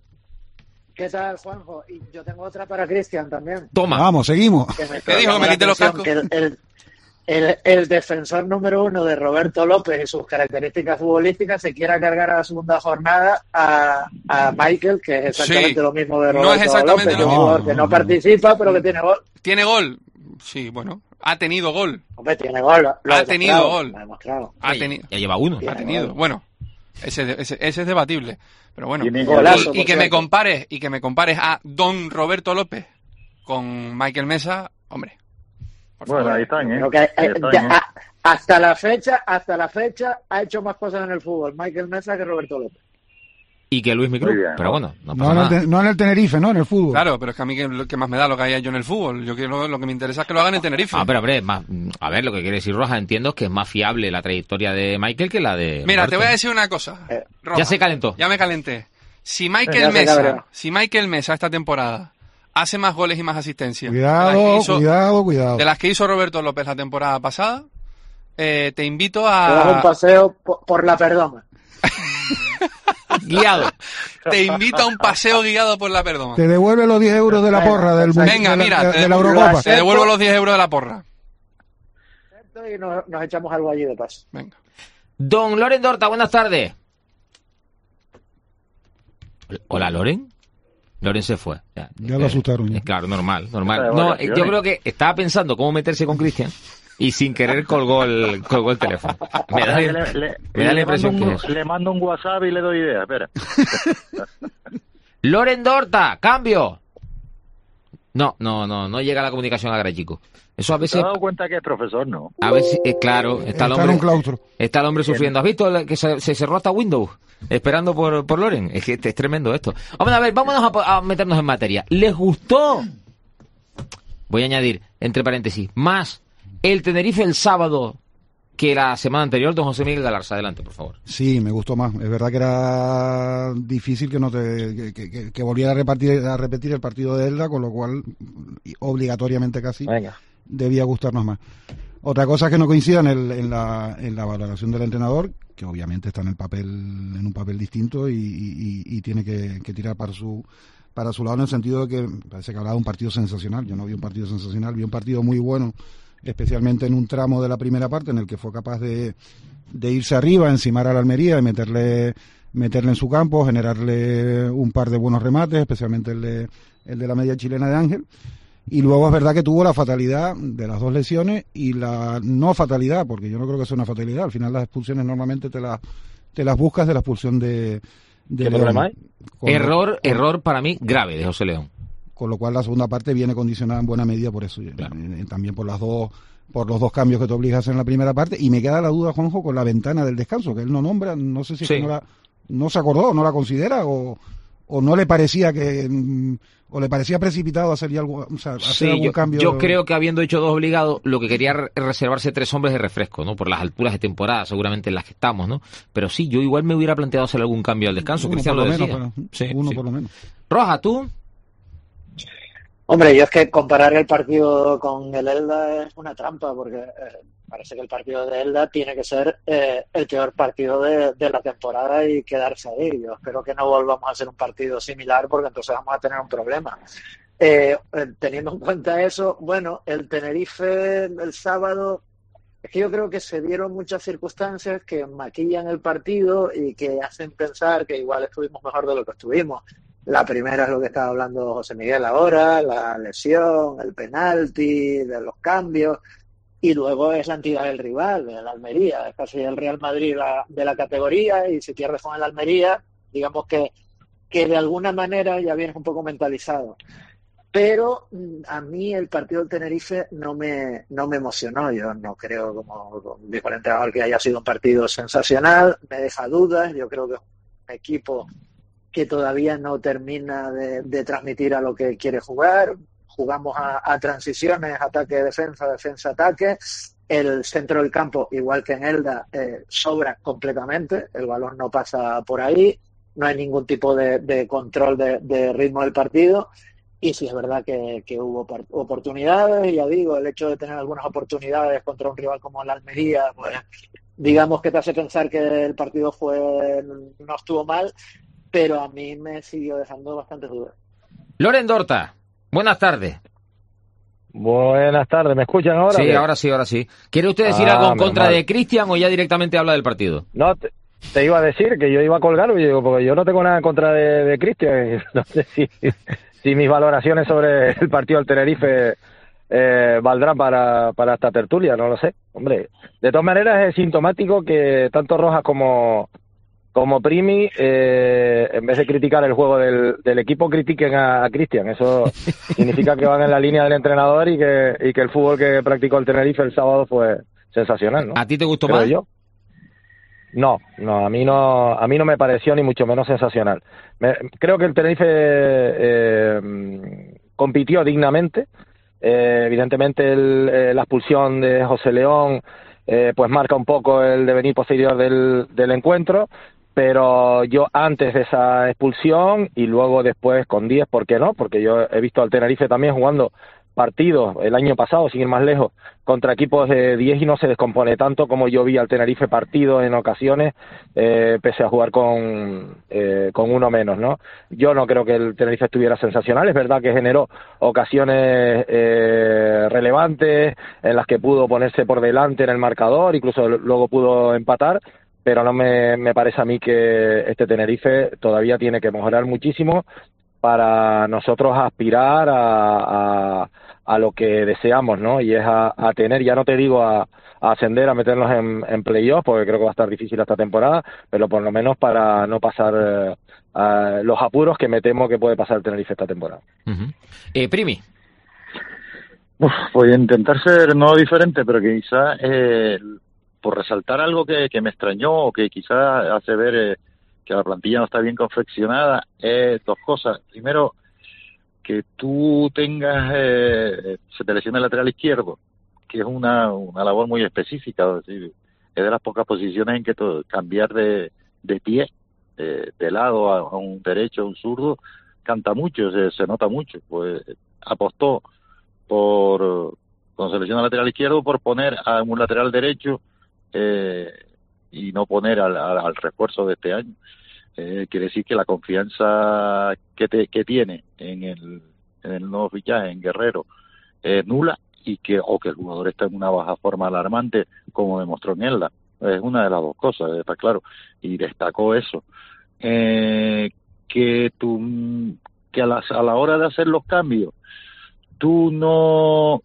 ¿Qué tal, Juanjo? Y yo tengo otra para Cristian también. Toma. Vamos, seguimos. ¿Qué dijo? ¿Me quité los cascos? el defensor número 1 de Roberto López y sus características futbolísticas se quiera cargar a la segunda jornada a Michael, que es exactamente lo mismo de Roberto No es exactamente López, lo mismo. Que no participa, pero que tiene gol. ¿Tiene gol? Sí, bueno. Ha tenido gol. Hombre, tiene gol. Ha tenido gol. Ya lleva uno. Ha tenido. Bueno, ese es debatible. Pero bueno. Golazo, Y que me compares a Don Roberto López con Michael Mesa, hombre. Bueno, ahí están, ¿eh? Hasta la fecha ha hecho más cosas en el fútbol Michael Mesa que Roberto López. Y que Luis Micro, pero bueno, no pasa No nada. en el Tenerife, no en el fútbol. Claro, pero es que a mí lo que más me da lo que haya yo en el fútbol. Yo quiero, lo que me interesa es que lo hagan en Tenerife. Pero hombre, a ver, lo que quiere decir Rojas, entiendo que es más fiable la trayectoria de Michael que la de Mira, Roberto. te voy a decir una cosa. Rojas, ya se calentó. Ya me calenté. Si Michael Mesa esta temporada hace más goles y más asistencias Cuidado. de las que hizo Roberto López la temporada pasada, te invito Te das un paseo por la Perdona. Guiado. Te invito a un paseo guiado por la Perdona. Te devuelve los 10 euros de la porra de la Eurocopa. Te devuelvo los 10 euros de la porra. Y nos echamos algo allí de paso. Venga. Don Loren Dorta, buenas tardes. Hola, Loren. Loren se fue. Ya lo asustaron. Claro, normal. No, yo creo que estaba pensando cómo meterse con Cristian y sin querer colgó el teléfono. Me da la impresión que es eso. Le mando un WhatsApp y le doy idea, espera. Loren Dorta, cambio. No llega la comunicación a Grachico. Eso a veces... ¿Te has dado cuenta que es profesor, no? A veces, claro, está el hombre sufriendo. ¿Has visto que se cerró hasta Windows? Esperando por Loren. Es que es tremendo esto. Vamos a ver, vámonos a meternos en materia. ¿Les gustó? Voy a añadir, entre paréntesis, más el Tenerife el sábado que la semana anterior. Don José Miguel Galarza, adelante, por favor. Sí, me gustó más. Es verdad que era difícil que volviera a repetir el partido de Elda, con lo cual obligatoriamente casi debía gustarnos más. Otra cosa es que no coincidan en la valoración del entrenador, que obviamente está en un papel distinto y tiene que tirar para su lado, en el sentido de que parece que hablaba de un partido sensacional. Yo no vi un partido sensacional, vi un partido muy bueno, especialmente en un tramo de la primera parte en el que fue capaz de irse arriba, encimar a la Almería y meterle en su campo, generarle un par de buenos remates, especialmente el de la media chilena de Ángel. Y luego es verdad que tuvo la fatalidad de las dos lesiones y la no fatalidad, porque yo no creo que sea una fatalidad. Al final las expulsiones normalmente te las buscas de la expulsión de ¿Qué problema hay? Error para mí grave de José León. Con lo cual la segunda parte viene condicionada en buena medida por eso. Claro. También por los dos cambios que te obligas en la primera parte. Y me queda la duda, Juanjo, con la ventana del descanso, que él no nombra. No sé si es que no se acordó, no la considera o no le parecía o le parecía precipitado hacer algún cambio. Yo creo que habiendo hecho dos obligados, lo que quería es reservarse 3 hombres de refresco, ¿no? Por las alturas de temporada, seguramente en las que estamos, ¿no? Pero sí, yo igual me hubiera planteado hacer algún cambio al descanso. Cristian lo decía. Uno por lo menos. Roja, ¿tú? Hombre, yo es que comparar el partido con el Elda es una trampa, porque parece que el partido de Elda tiene que ser el peor partido de la temporada y quedarse ahí. Yo espero que no volvamos a hacer un partido similar, porque entonces vamos a tener un problema. Teniendo en cuenta eso, bueno, el Tenerife el sábado, es que yo creo que se dieron muchas circunstancias que maquillan el partido y que hacen pensar que igual estuvimos mejor de lo que estuvimos. La primera es lo que estaba hablando José Miguel ahora, la lesión, el penalti, de los cambios, y luego es la entidad del rival, de la Almería, es casi el Real Madrid de la categoría, y si pierdes con el Almería, digamos que de alguna manera ya vienes un poco mentalizado. Pero a mí el partido del Tenerife no me emocionó. Yo no creo, como dijo el entrenador, que haya sido un partido sensacional, me deja dudas. Yo creo que es un equipo que todavía no termina de transmitir a lo que quiere jugar. Jugamos a transiciones, ataque-defensa, defensa-ataque. El centro del campo, igual que en Elda, sobra completamente. El balón no pasa por ahí. No hay ningún tipo de control de ritmo del partido. Y sí es verdad que hubo oportunidades. Ya digo, el hecho de tener algunas oportunidades contra un rival como la Almería, pues digamos que te hace pensar que el partido no estuvo mal, pero a mí me siguió dejando bastantes dudas. Loren Dorta, buenas tardes. Buenas tardes, ¿me escuchan ahora? Sí, ahora sí. ¿Quiere usted decir algo en contra de Cristian o ya directamente habla del partido? No, te iba a decir que yo iba a colgar, porque yo no tengo nada en contra de Cristian. No sé si mis valoraciones sobre el partido del Tenerife valdrán para esta tertulia, no lo sé. Hombre, de todas maneras es sintomático que tanto Rojas como Primi, en vez de criticar el juego del equipo, critiquen a Cristian. Eso significa que van en la línea del entrenador y que el fútbol que practicó el Tenerife el sábado fue sensacional, ¿no? ¿A ti te gustó Creo más? yo. No, a mí no me pareció ni mucho menos sensacional. Creo que el Tenerife compitió dignamente. Evidentemente la expulsión de José León pues marca un poco el devenir posterior del encuentro, pero yo antes de esa expulsión y luego después con 10, ¿por qué no? Porque yo he visto al Tenerife también jugando partidos el año pasado, sin ir más lejos, contra equipos de 10 y no se descompone tanto como yo vi al Tenerife partidos en ocasiones, pese a jugar con uno menos, ¿no? Yo no creo que el Tenerife estuviera sensacional, es verdad que generó ocasiones relevantes en las que pudo ponerse por delante en el marcador, incluso luego pudo empatar, pero no me parece a mí que este Tenerife todavía tiene que mejorar muchísimo para nosotros aspirar a lo que deseamos, ¿no? Y es a tener, ya no te digo a ascender, a meternos en playoff, porque creo que va a estar difícil esta temporada, pero por lo menos para no pasar los apuros que me temo que puede pasar el Tenerife esta temporada. Primi. Voy a intentar ser no diferente, pero que quizás por resaltar algo que me extrañó o que quizás hace ver que la plantilla no está bien confeccionada, dos cosas. Primero, que tú tengas, se te lesiona el lateral izquierdo, que es una labor muy específica, es decir, es de las pocas posiciones en que cambiar de pie, de lado a un derecho, a un zurdo, canta mucho, se nota mucho. Pues apostó cuando se lesiona el lateral izquierdo, por poner a un lateral derecho y no poner al refuerzo de este año. Quiere decir que la confianza que tiene en el nuevo fichaje, en Guerrero, es nula, o que el jugador está en una baja forma alarmante, como demostró en Elda. Es una de las dos cosas, está claro, y destacó eso. Que a la hora de hacer los cambios, tú no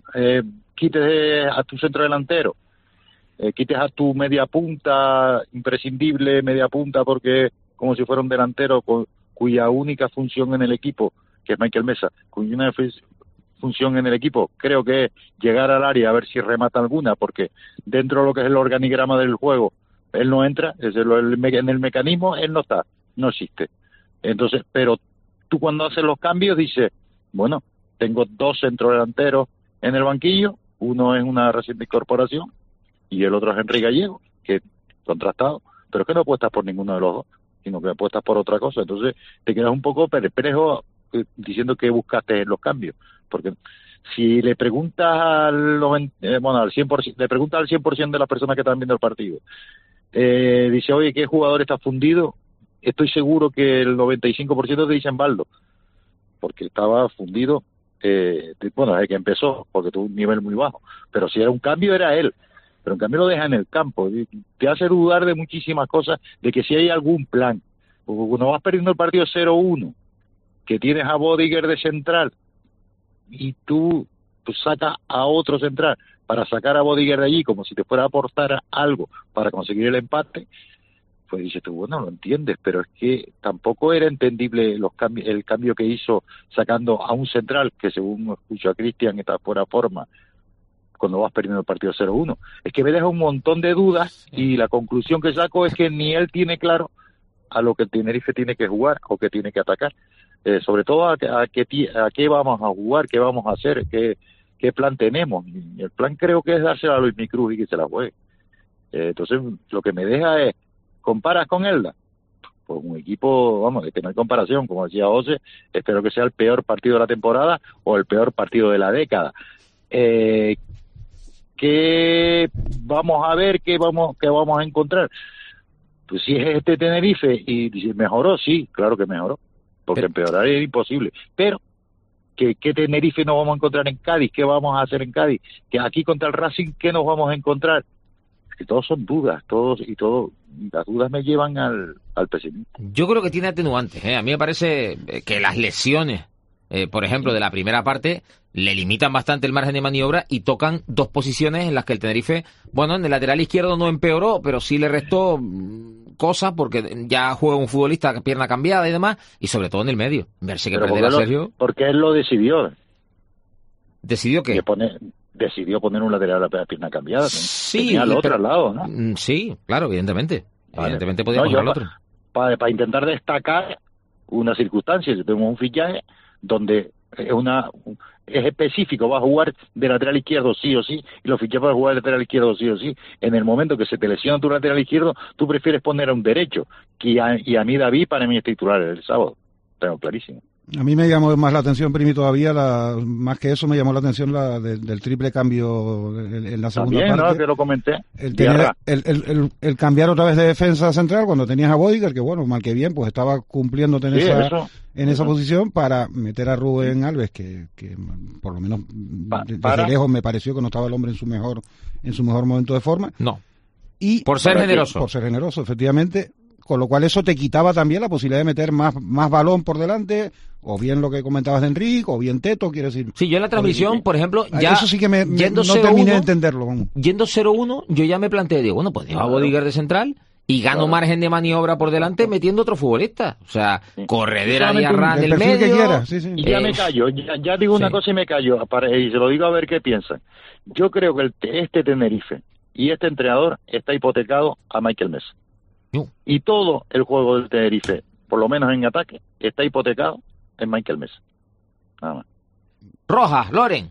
quites a tu centro delantero, quites a tu media punta, imprescindible media punta, porque como si fuera un delantero cuya única función en el equipo, que es Michael Mesa, cuya única función en el equipo creo que es llegar al área a ver si remata alguna, porque dentro de lo que es el organigrama del juego él no entra, en el mecanismo él no está, no existe. Entonces, pero tú cuando haces los cambios dices, bueno, tengo dos centrodelanteros en el banquillo, uno es una reciente incorporación y el otro es Henry Gallego, que contrastado, pero es que no apuestas por ninguno de los dos, sino que apuestas por otra cosa. Entonces te quedas un poco perplejo diciendo que buscaste en los cambios, porque si le preguntas al 100%, le preguntas al 100% de las personas que están viendo el partido, dice, oye, ¿qué jugador está fundido? Estoy seguro que el 95% te dicen Baldo, porque estaba fundido, desde que empezó, porque tuvo un nivel muy bajo, pero si era un cambio era él, pero en cambio lo deja en el campo, te hace dudar de muchísimas cosas, de que si hay algún plan, porque cuando vas perdiendo el partido 0-1, que tienes a Bodiger de central, y tú sacas a otro central para sacar a Bodiger de allí, como si te fuera a aportar algo para conseguir el empate, pues dices tú, bueno, lo entiendes, pero es que tampoco era entendible el cambio que hizo sacando a un central que, según escucho a Cristian, está fuera de forma cuando vas perdiendo el partido 0-1. Es que me deja un montón de dudas y la conclusión que saco es que ni él tiene claro a lo que el Tenerife tiene que jugar o que tiene que atacar. Sobre todo a qué vamos a jugar, qué vamos a hacer, qué plan tenemos. Y el plan creo que es dársela a Luis Micruz y que se la juegue. Entonces, lo que me deja es, ¿comparas con Elda? Pues un equipo, de que no hay comparación, como decía José, espero que sea el peor partido de la temporada o el peor partido de la década. ¿Qué vamos a ver? ¿Qué vamos a encontrar? Pues si es este Tenerife y mejoró, sí, claro que mejoró, porque empeorar es imposible, pero ¿Qué Tenerife nos vamos a encontrar en Cádiz? ¿Qué vamos a hacer en Cádiz? Que aquí contra el Racing, ¿qué nos vamos a encontrar? Que todos son dudas, las dudas me llevan al pesimismo. Yo creo que tiene atenuantes, ¿eh? A mí me parece que las lesiones, por ejemplo, de la primera parte, le limitan bastante el margen de maniobra y tocan dos posiciones en las que el Tenerife, bueno, en el lateral izquierdo no empeoró, pero sí le restó cosas porque ya juega un futbolista pierna cambiada y demás, y sobre todo en el medio. Verse que perder a Sergio. Porque él lo decidió. ¿Decidió qué? Decidió poner un lateral a la pierna cambiada. Sí. Tenía al otro al lado, ¿no? Sí, claro, evidentemente. Vale. Evidentemente podía poner al otro. Para intentar destacar una circunstancia, si tenemos un fichaje donde es específico, va a jugar de lateral izquierdo sí o sí, y lo fichas para jugar de lateral izquierdo sí o sí. En el momento que se te lesiona tu lateral izquierdo, tú prefieres poner a un derecho, y a mí David para mí es titular el sábado, tengo clarísimo. A mí me llamó más la atención, Primi, todavía, más que eso me llamó la atención del triple cambio en la segunda también, parte. ¿no? Que lo comenté. El cambiar otra vez de defensa central cuando tenías a Bodiger, que bueno, mal que bien, pues estaba cumpliendo en esa posición, para meter a Rubén Alves, que por lo menos desde lejos me pareció que no estaba el hombre en su mejor momento de forma. No. Y por ser generoso. Por ser generoso, efectivamente. Con lo cual eso te quitaba también la posibilidad de meter más balón por delante, o bien lo que comentabas de Enrique, o bien Teto, quiero decir. Sí, yo en la transmisión, por ejemplo, ya eso sí que no terminé de entenderlo. Vamos. Yendo 0-1, yo ya me planteé, digo, bueno, pues dejo a Bodiger de central y gano margen de maniobra por delante metiendo otro futbolista. O sea, corredera y arran del medio. Que quiera. Y ya me callo, ya digo una cosa y me callo, y se lo digo a ver qué piensan. Yo creo que este Tenerife y este entrenador está hipotecado a Michael Mesa. Y todo el juego del Tenerife, por lo menos en ataque, está hipotecado en Michael Mesa. Nada más. Rojas, Loren.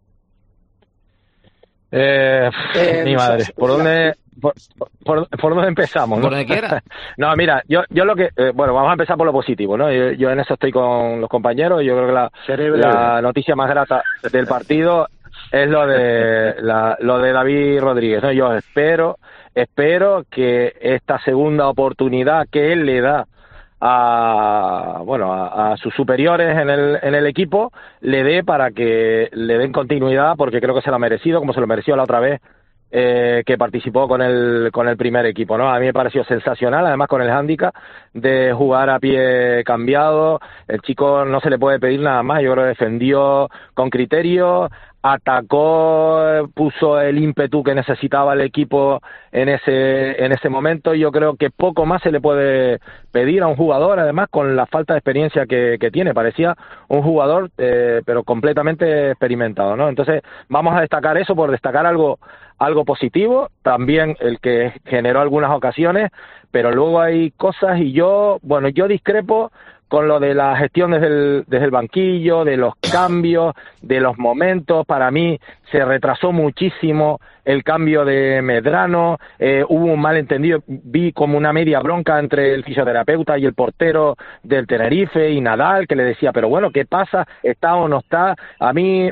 Mi madre, ¿por dónde empezamos? Por donde quiera. No, mira, yo lo que... bueno, vamos a empezar por lo positivo, ¿no? Yo en eso estoy con los compañeros. Yo creo que la noticia más grata del partido es lo de David Rodríguez, ¿no? Yo espero que esta segunda oportunidad que él le da a sus superiores en el equipo le dé para que le den continuidad, porque creo que se lo ha merecido, como se lo mereció la otra vez que participó con el primer equipo, ¿no? A mí me pareció sensacional, además con el hándicap de jugar a pie cambiado. El chico no se le puede pedir nada más. Yo creo que defendió con criterio, atacó, puso el ímpetu que necesitaba el equipo en ese momento. Yo creo que poco más se le puede pedir a un jugador, además con la falta de experiencia que tiene. Parecía un jugador pero completamente experimentado, ¿no? Entonces vamos a destacar eso, por destacar algo positivo, también el que generó algunas ocasiones, pero luego hay cosas, y yo discrepo con lo de la gestión desde el banquillo, de los cambios, de los momentos. Para mí se retrasó muchísimo el cambio de Medrano, hubo un malentendido, vi como una media bronca entre el fisioterapeuta y el portero del Tenerife y Nadal, que le decía, pero bueno, ¿qué pasa? ¿Está o no está? A mí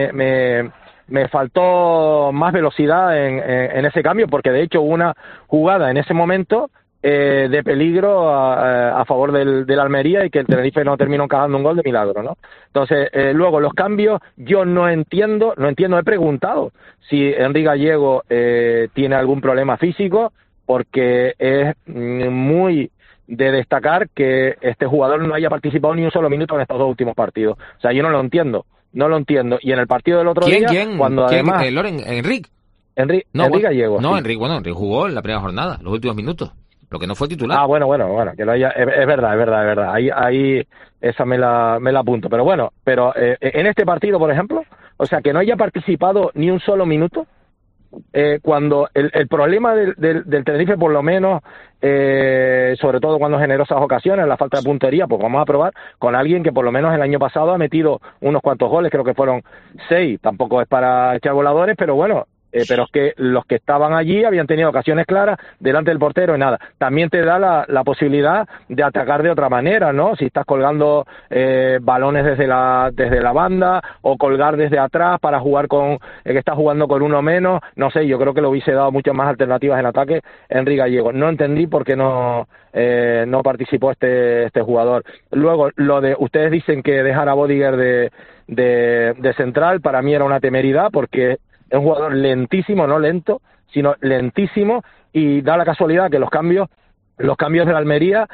me faltó más velocidad en ese cambio, porque de hecho hubo una jugada en ese momento de peligro a favor del Almería, y que el Tenerife no terminó encajando un gol de milagro, ¿no? Entonces, luego los cambios, yo no entiendo, he preguntado si Enrique Gallego tiene algún problema físico, porque es muy de destacar que este jugador no haya participado ni un solo minuto en estos dos últimos partidos. O sea, yo no lo entiendo. Y en el partido del otro día, cuando además... Loren, ¿Enrique Gallego. No, sí. Enrique jugó en la primera jornada, los últimos minutos. Lo que no fue titular. Ah, bueno, que lo haya, es verdad. Ahí esa me la apunto. Pero bueno, en este partido, por ejemplo, o sea, que no haya participado ni un solo minuto, cuando el problema del Tenerife, por lo menos, sobre todo cuando generó esas ocasiones, la falta de puntería, pues vamos a probar con alguien que por lo menos el año pasado ha metido unos cuantos goles, creo que fueron 6, tampoco es para echar voladores, pero bueno, pero es que los que estaban allí habían tenido ocasiones claras delante del portero y nada. También te da la posibilidad de atacar de otra manera, ¿no? Si estás colgando balones desde la banda o colgar desde atrás para jugar que estás jugando con uno menos, no sé, yo creo que le hubiese dado muchas más alternativas en ataque Henry Gallego. No entendí por qué no participó este jugador. Luego, ustedes dicen que dejar a Bodiger de central, para mí era una temeridad porque es un jugador lentísimo, no lento, sino lentísimo, y da la casualidad que los cambios de la Almería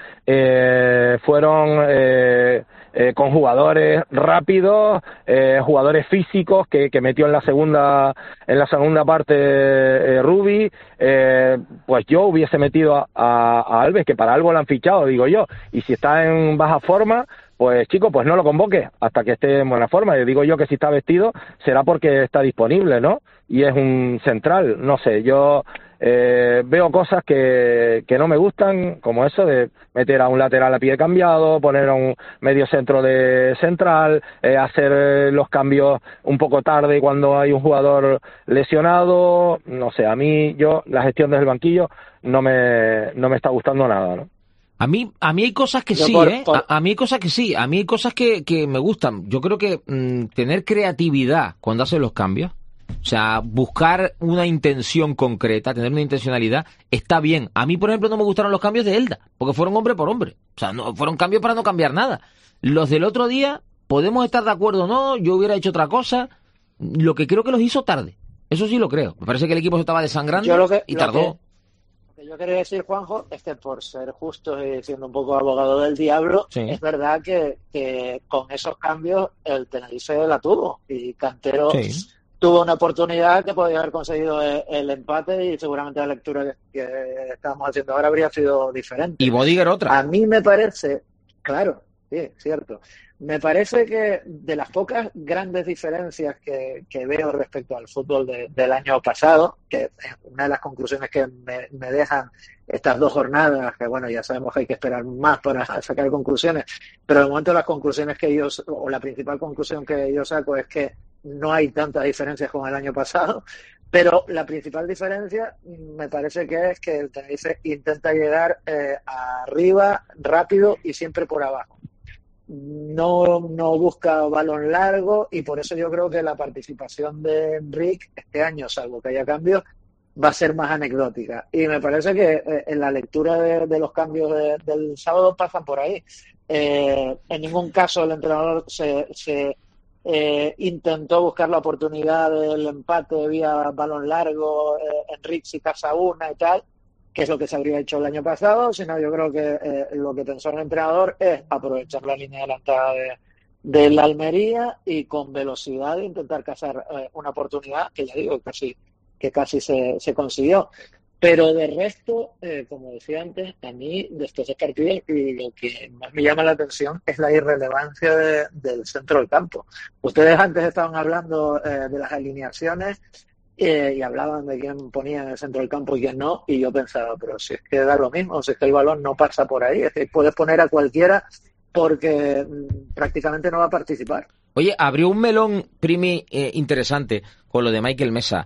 fueron con jugadores rápidos, jugadores físicos que metió en la segunda parte Rubi. Pues yo hubiese metido a Alves, que para algo lo han fichado, digo yo, y si está en baja forma, pues chico, pues no lo convoque hasta que esté en buena forma. Y digo yo que si está vestido será porque está disponible, ¿no? Y es un central, no sé, yo veo cosas que no me gustan, como eso de meter a un lateral a pie cambiado, poner a un medio centro de central, hacer los cambios un poco tarde cuando hay un jugador lesionado, no sé, a mí la gestión desde el banquillo no me está gustando nada, ¿no? A mí hay cosas que sí, A mí hay cosas que sí, a mí hay cosas que me gustan. Yo creo que tener creatividad cuando haces los cambios, o sea, buscar una intención concreta, tener una intencionalidad, está bien. A mí, por ejemplo, no me gustaron los cambios de Elda, porque fueron hombre por hombre. O sea, no fueron cambios para no cambiar nada. Los del otro día, podemos estar de acuerdo o no, yo hubiera hecho otra cosa. Lo que creo que los hizo tarde. Eso sí lo creo. Me parece que el equipo se estaba desangrando y tardó. Lo que yo quería decir, Juanjo, es que por ser justos y siendo un poco abogado del diablo, sí, es verdad que con esos cambios el Tenerife la tuvo y Cantero tuvo una oportunidad que podía haber conseguido el empate y seguramente la lectura que estábamos haciendo ahora habría sido diferente. Y Bodiger otra. A mí me parece, claro, sí, cierto. Me parece que de las pocas grandes diferencias que veo respecto al fútbol del año pasado, que es una de las conclusiones que me dejan estas 2 jornadas, que bueno, ya sabemos que hay que esperar más para sacar conclusiones, pero de momento las conclusiones o la principal conclusión que yo saco es que no hay tantas diferencias con el año pasado, pero la principal diferencia me parece que es que el Tenerife intenta llegar arriba, rápido y siempre por abajo. No busca balón largo y por eso yo creo que la participación de Enrique este año, salvo que haya cambios, va a ser más anecdótica. Y me parece que en la lectura de los cambios del sábado pasan por ahí. En ningún caso el entrenador se intentó buscar la oportunidad del empate vía balón largo, Enrique si casa una y tal, que es lo que se habría hecho el año pasado, sino yo creo que lo que pensó el entrenador es aprovechar la línea adelantada de la Almería y con velocidad intentar cazar una oportunidad que ya digo que casi se consiguió. Pero de resto, como decía antes, a mí de estos 2 partidos lo que más me llama la atención es la irrelevancia del centro del campo. Ustedes antes estaban hablando de las alineaciones y hablaban de quién ponía en el centro del campo y quién no, y yo pensaba, pero si es que da lo mismo, si es que el balón no pasa por ahí, es que puedes poner a cualquiera porque prácticamente no va a participar. Oye, abrió un melón, Primi, interesante con lo de Michael Mesa.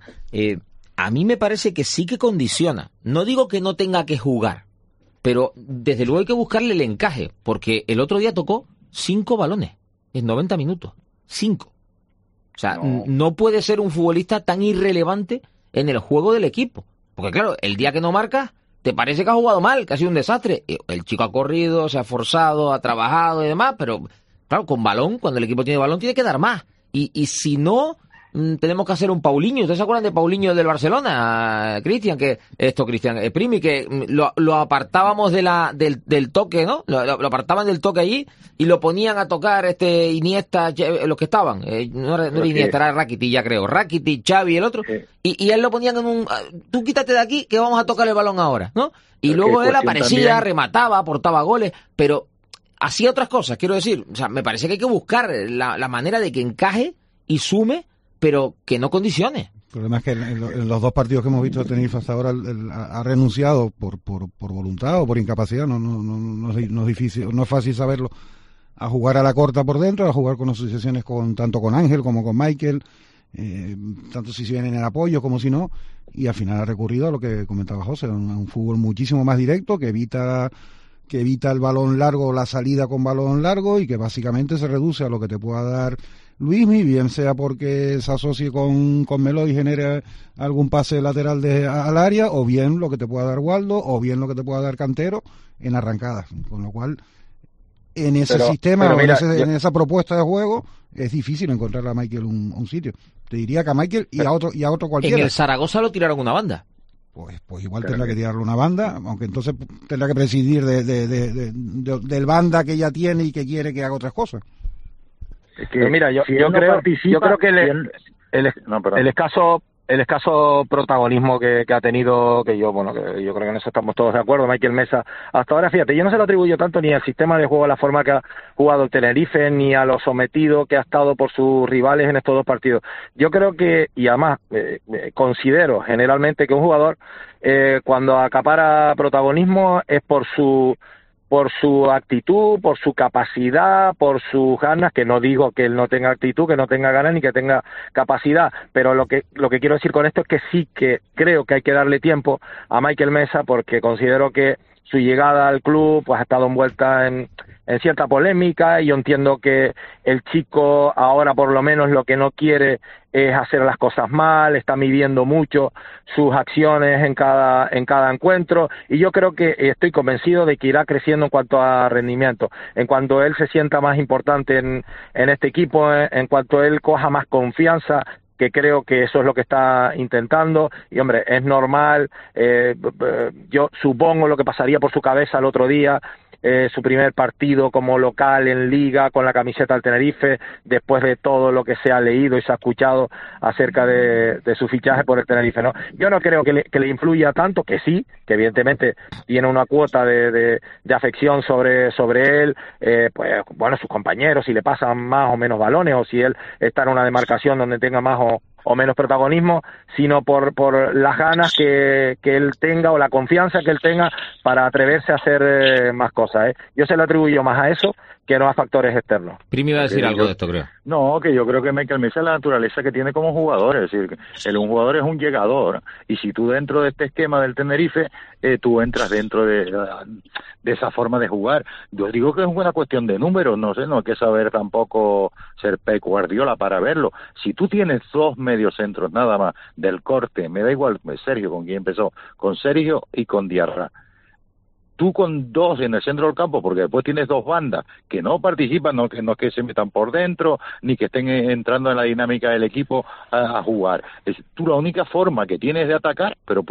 A mí me parece que sí que condiciona. No digo que no tenga que jugar, pero desde luego hay que buscarle el encaje, porque el otro día tocó 5 balones en 90 minutos. 5. O sea, no puede ser un futbolista tan irrelevante en el juego del equipo. Porque claro, el día que no marcas, te parece que ha jugado mal, que ha sido un desastre. El chico ha corrido, se ha forzado, ha trabajado y demás, pero claro, con balón, cuando el equipo tiene balón, tiene que dar más. Y si no, tenemos que hacer un Paulinho. ¿Ustedes se acuerdan de Paulinho del Barcelona, Cristian? Primi, que lo apartábamos del toque, ¿no? Lo apartaban del toque allí y lo ponían a tocar Iniesta, los que estaban. No era Iniesta, era Rakitic, ya creo. Rakitic, Xavi, el otro. Sí. Y él lo ponían en un... Tú quítate de aquí que vamos a tocar el balón ahora, ¿no? Y pero luego él aparecía, también remataba, aportaba goles, pero hacía otras cosas, quiero decir. O sea, me parece que hay que buscar la manera de que encaje y sume, pero que no condicione. El problema es que en los 2 partidos que hemos visto de Tenerife hasta ahora ha renunciado por voluntad o por incapacidad, no es difícil, no es fácil saberlo, a jugar a la corta por dentro, a jugar con asociaciones tanto con Ángel como con Michael, tanto si vienen en apoyo como si no, y al final ha recurrido a lo que comentaba José, a un fútbol muchísimo más directo, que evita el balón largo, la salida con balón largo, y que básicamente se reduce a lo que te pueda dar Luismi, bien sea porque se asocie con Melo y genere algún pase lateral al área, o bien lo que te pueda dar Waldo, o bien lo que te pueda dar Cantero en arrancadas, con lo cual en ese sistema, pero mira, en esa propuesta de juego es difícil encontrar a Michael un sitio. Te diría que a Michael y a otro cualquiera. En el Zaragoza lo tiraron una banda. Pues igual tendrá que tirarle una banda, aunque entonces tendrá que prescindir del banda que ya tiene y que quiere que haga otras cosas. Es que, mira, yo creo que el escaso protagonismo que ha tenido, que yo creo que en eso estamos todos de acuerdo, Michael Mesa, hasta ahora, fíjate, yo no se lo atribuyo tanto ni al sistema de juego, a la forma que ha jugado el Tenerife, ni a lo sometido que ha estado por sus rivales en estos dos partidos. Yo creo que, y además considero generalmente que un jugador cuando acapara protagonismo es por su actitud, por su capacidad, por sus ganas, que no digo que él no tenga actitud, que no tenga ganas ni que tenga capacidad, pero lo que quiero decir con esto es que sí que creo que hay que darle tiempo a Michael Mesa, porque considero que su llegada al club pues ha estado envuelta en cierta polémica, y yo entiendo que el chico ahora por lo menos lo que no quiere es hacer las cosas mal, está midiendo mucho sus acciones en cada encuentro, y yo creo que estoy convencido de que irá creciendo en cuanto a rendimiento, en cuanto él se sienta más importante en este equipo, en cuanto él coja más confianza, que creo que eso es lo que está intentando, y hombre, es normal, yo supongo lo que pasaría por su cabeza el otro día, su primer partido como local en Liga con la camiseta del Tenerife, después de todo lo que se ha leído y se ha escuchado acerca de su fichaje por el Tenerife, ¿no? Yo no creo que le influya tanto, que sí, que evidentemente tiene una cuota de afección sobre él, pues bueno, sus compañeros, si le pasan más o menos balones, o si él está en una demarcación donde tenga más o menos protagonismo, sino por las ganas que él tenga, o la confianza que él tenga para atreverse a hacer más cosas, ¿eh? Yo se lo atribuyo más a eso que no a factores externos. Primi iba a decir algo de esto, creo. No, que yo creo que Michael Mesa es la naturaleza que tiene como jugador, es decir, un jugador es un llegador, y si tú dentro de este esquema del Tenerife, tú entras dentro de esa forma de jugar. Yo digo que es una cuestión de números, no sé, no hay que saber tampoco ser Pep Guardiola para verlo. Si tú tienes dos mediocentros nada más del corte, me da igual Sergio con quién empezó, con Sergio y con Diarra. Tú con dos en el centro del campo, porque después tienes dos bandas que no participan, no que se metan por dentro, ni que estén entrando en la dinámica del equipo a jugar. Tú la única forma que tienes de atacar, pero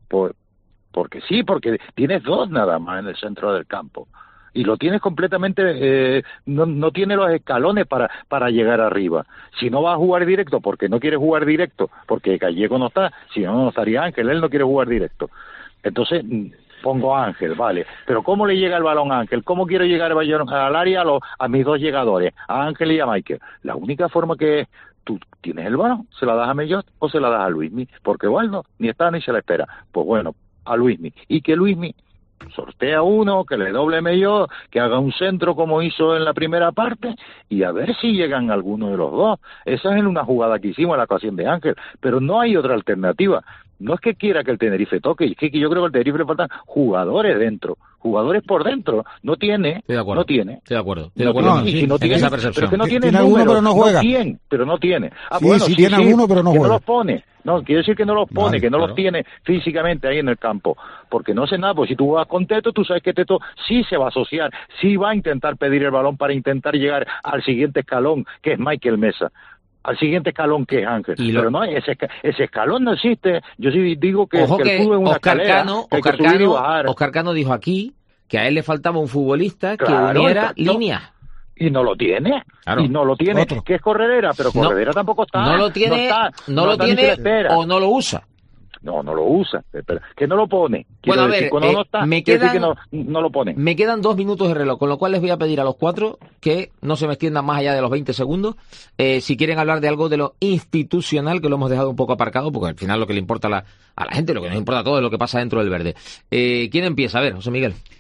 porque sí, porque tienes dos nada más en el centro del campo. Y lo tienes completamente, no tiene los escalones para llegar arriba. Si no va a jugar directo, porque no quiere jugar directo, porque Gallego no está, si no estaría Ángel, él no quiere jugar directo. Entonces pongo a Ángel, vale, pero ¿cómo le llega el balón a Ángel? ¿Cómo quiero llegar el balón al área a mis dos llegadores, a Ángel y a Michael? La única forma que tú tienes el balón, se la das a Mellot o se la das a Luismi, porque Waldo ni está ni se la espera. Pues bueno, a Luismi, y que Luismi sortea uno, que le doble Mellot, que haga un centro como hizo en la primera parte, y a ver si llegan alguno de los dos. Esa es una jugada que hicimos en la ocasión de Ángel, pero no hay otra alternativa. No es que quiera que el Tenerife toque, es que yo creo que al Tenerife le faltan jugadores dentro, jugadores por dentro. No tiene. Estoy de acuerdo. No tiene. Estoy de acuerdo. Y no tiene, esa percepción. pero que no tiene tiene números, alguno, pero no juega. Pero no tiene. Sí, bueno, sí tiene alguno, pero no que juega. No los pone. No, quiere decir que no los pone, vale, que no claro. los tiene físicamente ahí en el campo. Porque no hace nada, pues si tú vas con Teto, tú sabes que Teto sí se va a asociar, sí va a intentar pedir el balón para intentar llegar al siguiente escalón, que es Michael Mesa. Al siguiente escalón, que es Ángel. Pero no, ese escalón no existe. Yo sí digo que, ojo, que el fútbol es una escalera, que hay que subir y bajar. Oscar Cano dijo aquí que a él le faltaba un futbolista que uniera líneas. Y no lo tiene. Claro. Y no lo tiene. Otro. Que es Corredera, pero Corredera tampoco está. No lo tiene, no lo tiene o no lo usa. No lo usa, pero que no lo pone. Bueno, a ver, decir, cuando no está, me quiere quedan, decir que no lo pone. Me quedan 2 minutos de reloj, con lo cual les voy a pedir a los 4 que no se me extiendan más allá de los 20 segundos. Si quieren hablar de algo de lo institucional, que lo hemos dejado un poco aparcado, porque al final lo que le importa a la gente, lo que nos importa a todos es lo que pasa dentro del verde. ¿Quién empieza? A ver, José Miguel.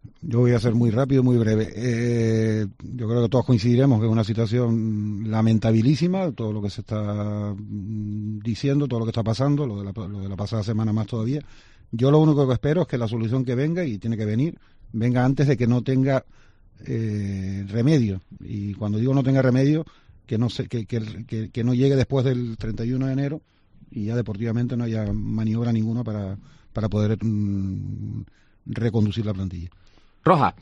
Yo voy a ser muy rápido, muy breve. Yo creo que todos coincidiremos que es una situación lamentabilísima, todo lo que se está diciendo, todo lo que está pasando, lo de la pasada semana más todavía. Yo lo único que espero es que la solución que venga, y tiene que venir, venga antes de que no tenga remedio. Y cuando digo no tenga remedio, que no llegue después del 31 de enero y ya deportivamente no haya maniobra ninguna para poder reconducir la plantilla. Roja.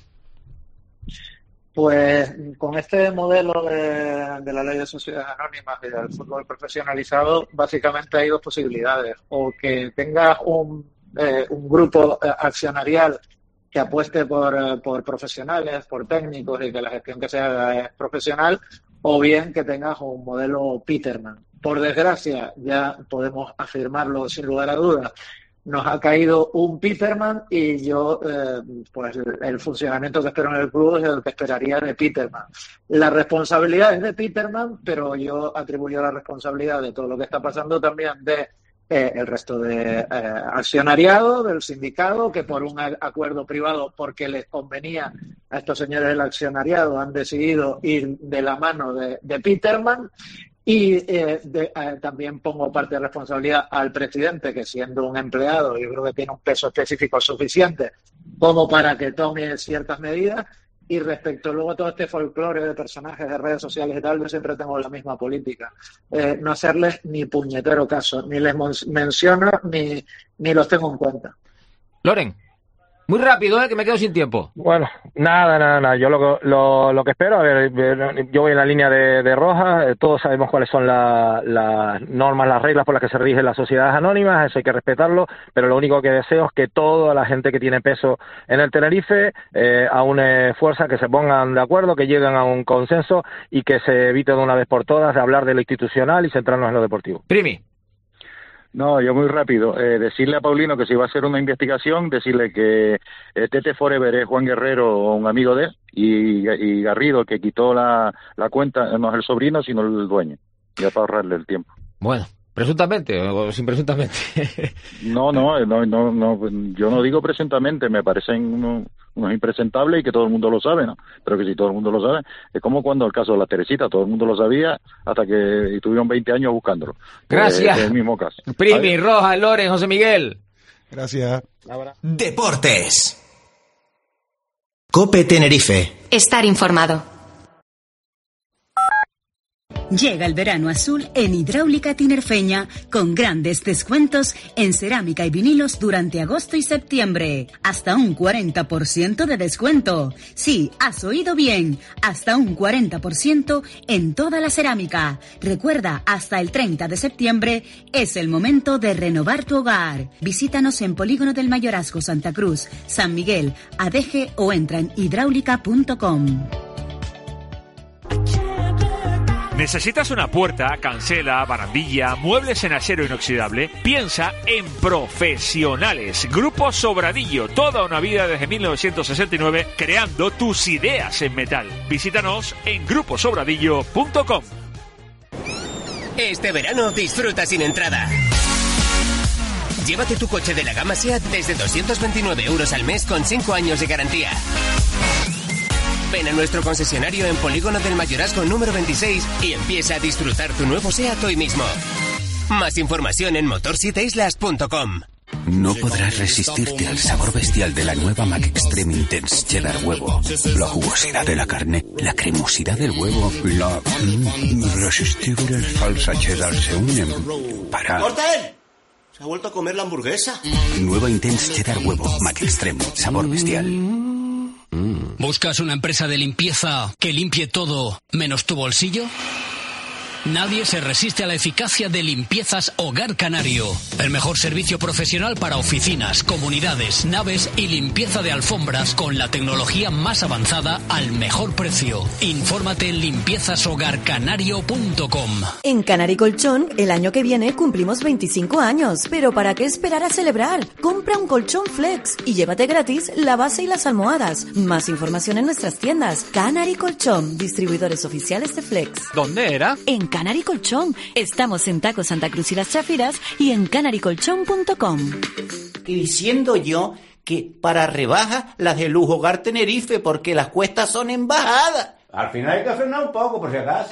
Pues con este modelo de la ley de sociedades anónimas y del fútbol profesionalizado, básicamente hay dos posibilidades: o que tengas un grupo accionarial que apueste por profesionales, por técnicos, y que la gestión que se haga es profesional, o bien que tengas un modelo Peterman. Por desgracia, ya podemos afirmarlo sin lugar a dudas, nos ha caído un Peterman, y yo, pues el funcionamiento que espero en el club es el que esperaría de Peterman. La responsabilidad es de Peterman, pero yo atribuyo la responsabilidad de todo lo que está pasando también de el resto de accionariado, del sindicato, que por un acuerdo privado, porque les convenía a estos señores del accionariado, han decidido ir de la mano de Peterman. Y también pongo parte de responsabilidad al presidente, que siendo un empleado, yo creo que tiene un peso específico suficiente como para que tome ciertas medidas. Y respecto luego a todo este folclore de personajes de redes sociales y tal, yo siempre tengo la misma política: no hacerles ni puñetero caso, ni les menciono ni los tengo en cuenta. Loren, muy rápido, que me quedo sin tiempo. Bueno, nada. Yo lo que espero, a ver, yo voy en la línea de Rojas. Todos sabemos cuáles son las normas, las reglas por las que se rigen las sociedades anónimas. Eso hay que respetarlo, pero lo único que deseo es que toda la gente que tiene peso en el Tenerife aúne fuerza, que se pongan de acuerdo, que lleguen a un consenso y que se evite de una vez por todas de hablar de lo institucional y centrarnos en lo deportivo. Primi. No, yo muy rápido. Decirle a Paulino que si va a hacer una investigación, decirle que Tete Forever es Juan Guerrero, un amigo de él, y Garrido, que quitó la cuenta, no es el sobrino, sino el dueño, ya para ahorrarle el tiempo. Bueno, presuntamente o sin presuntamente. No, yo no digo presuntamente, me parecen unos impresentables y que todo el mundo lo sabe, ¿no? Pero que si todo el mundo lo sabe, es como cuando el caso de la Teresita, todo el mundo lo sabía hasta que tuvieron 20 años buscándolo. Gracias. Es el mismo caso. Primi, Roja, Loren, José Miguel. Gracias. Deportes. COPE Tenerife. Estar informado. Llega el verano azul en Hidráulica Tinerfeña con grandes descuentos en cerámica y vinilos durante agosto y septiembre. Hasta un 40% de descuento. Sí, has oído bien. Hasta un 40% en toda la cerámica. Recuerda, hasta el 30 de septiembre es el momento de renovar tu hogar. Visítanos en Polígono del Mayorazgo, Santa Cruz, San Miguel, Adeje o entra en hidráulica.com. ¿Necesitas una puerta, cancela, barandilla, muebles en acero inoxidable? Piensa en Profesionales. Grupo Sobradillo, toda una vida desde 1969 creando tus ideas en metal. Visítanos en gruposobradillo.com. Este verano disfruta sin entrada. Llévate tu coche de la gama SEAT desde 229 euros al mes con 5 años de garantía. Ven a nuestro concesionario en Polígono del Mayorazgo número 26 y empieza a disfrutar tu nuevo SEAT hoy mismo. Más información en motor7islas.com. No podrás resistirte al sabor bestial de la nueva Mac Extreme Intense Cheddar Huevo. La jugosidad de la carne, la cremosidad del huevo, la irresistible salsa cheddar se unen para... ¡Corten! Se ha vuelto a comer la hamburguesa. Nueva Intense Cheddar Huevo, Mac Extreme, sabor bestial. ¿Buscas una empresa de limpieza que limpie todo menos tu bolsillo? Nadie se resiste a la eficacia de Limpiezas Hogar Canario. El mejor servicio profesional para oficinas, comunidades, naves y limpieza de alfombras con la tecnología más avanzada al mejor precio. Infórmate en limpiezashogarcanario.com. En Canary Colchón, el año que viene cumplimos 25 años. Pero ¿para qué esperar a celebrar? Compra un colchón Flex y llévate gratis la base y las almohadas. Más información en nuestras tiendas. Canary Colchón, distribuidores oficiales de Flex. ¿Dónde era? En Canary Colchón. Estamos en Taco Santa Cruz y Las Chafiras y en canarycolchón.com. Y diciendo yo que para rebajas las de Lujo Hogar Tenerife, porque las cuestas son en bajada. Al final hay que frenar un poco, por si acaso.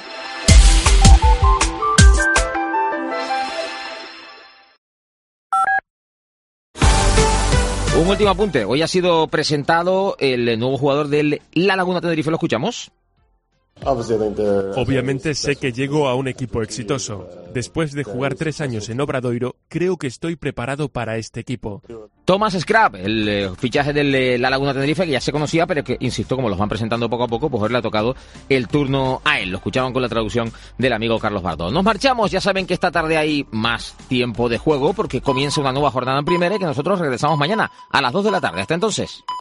Un último apunte. Hoy ha sido presentado el nuevo jugador del La Laguna Tenerife. ¿Lo escuchamos? Obviamente sé que llego a un equipo exitoso. Después de jugar 3 años en Obradoiro, creo que estoy preparado para este equipo. Thomas Scrap, el fichaje del La Laguna Tenerife, que ya se conocía, pero que, insisto, como los van presentando poco a poco, pues hoy le ha tocado el turno a él. Lo escuchaban con la traducción del amigo Carlos Bardó. Nos marchamos, ya saben que esta tarde hay más tiempo de juego, porque comienza una nueva jornada en primera y que nosotros regresamos mañana a las 2 de la tarde. Hasta entonces.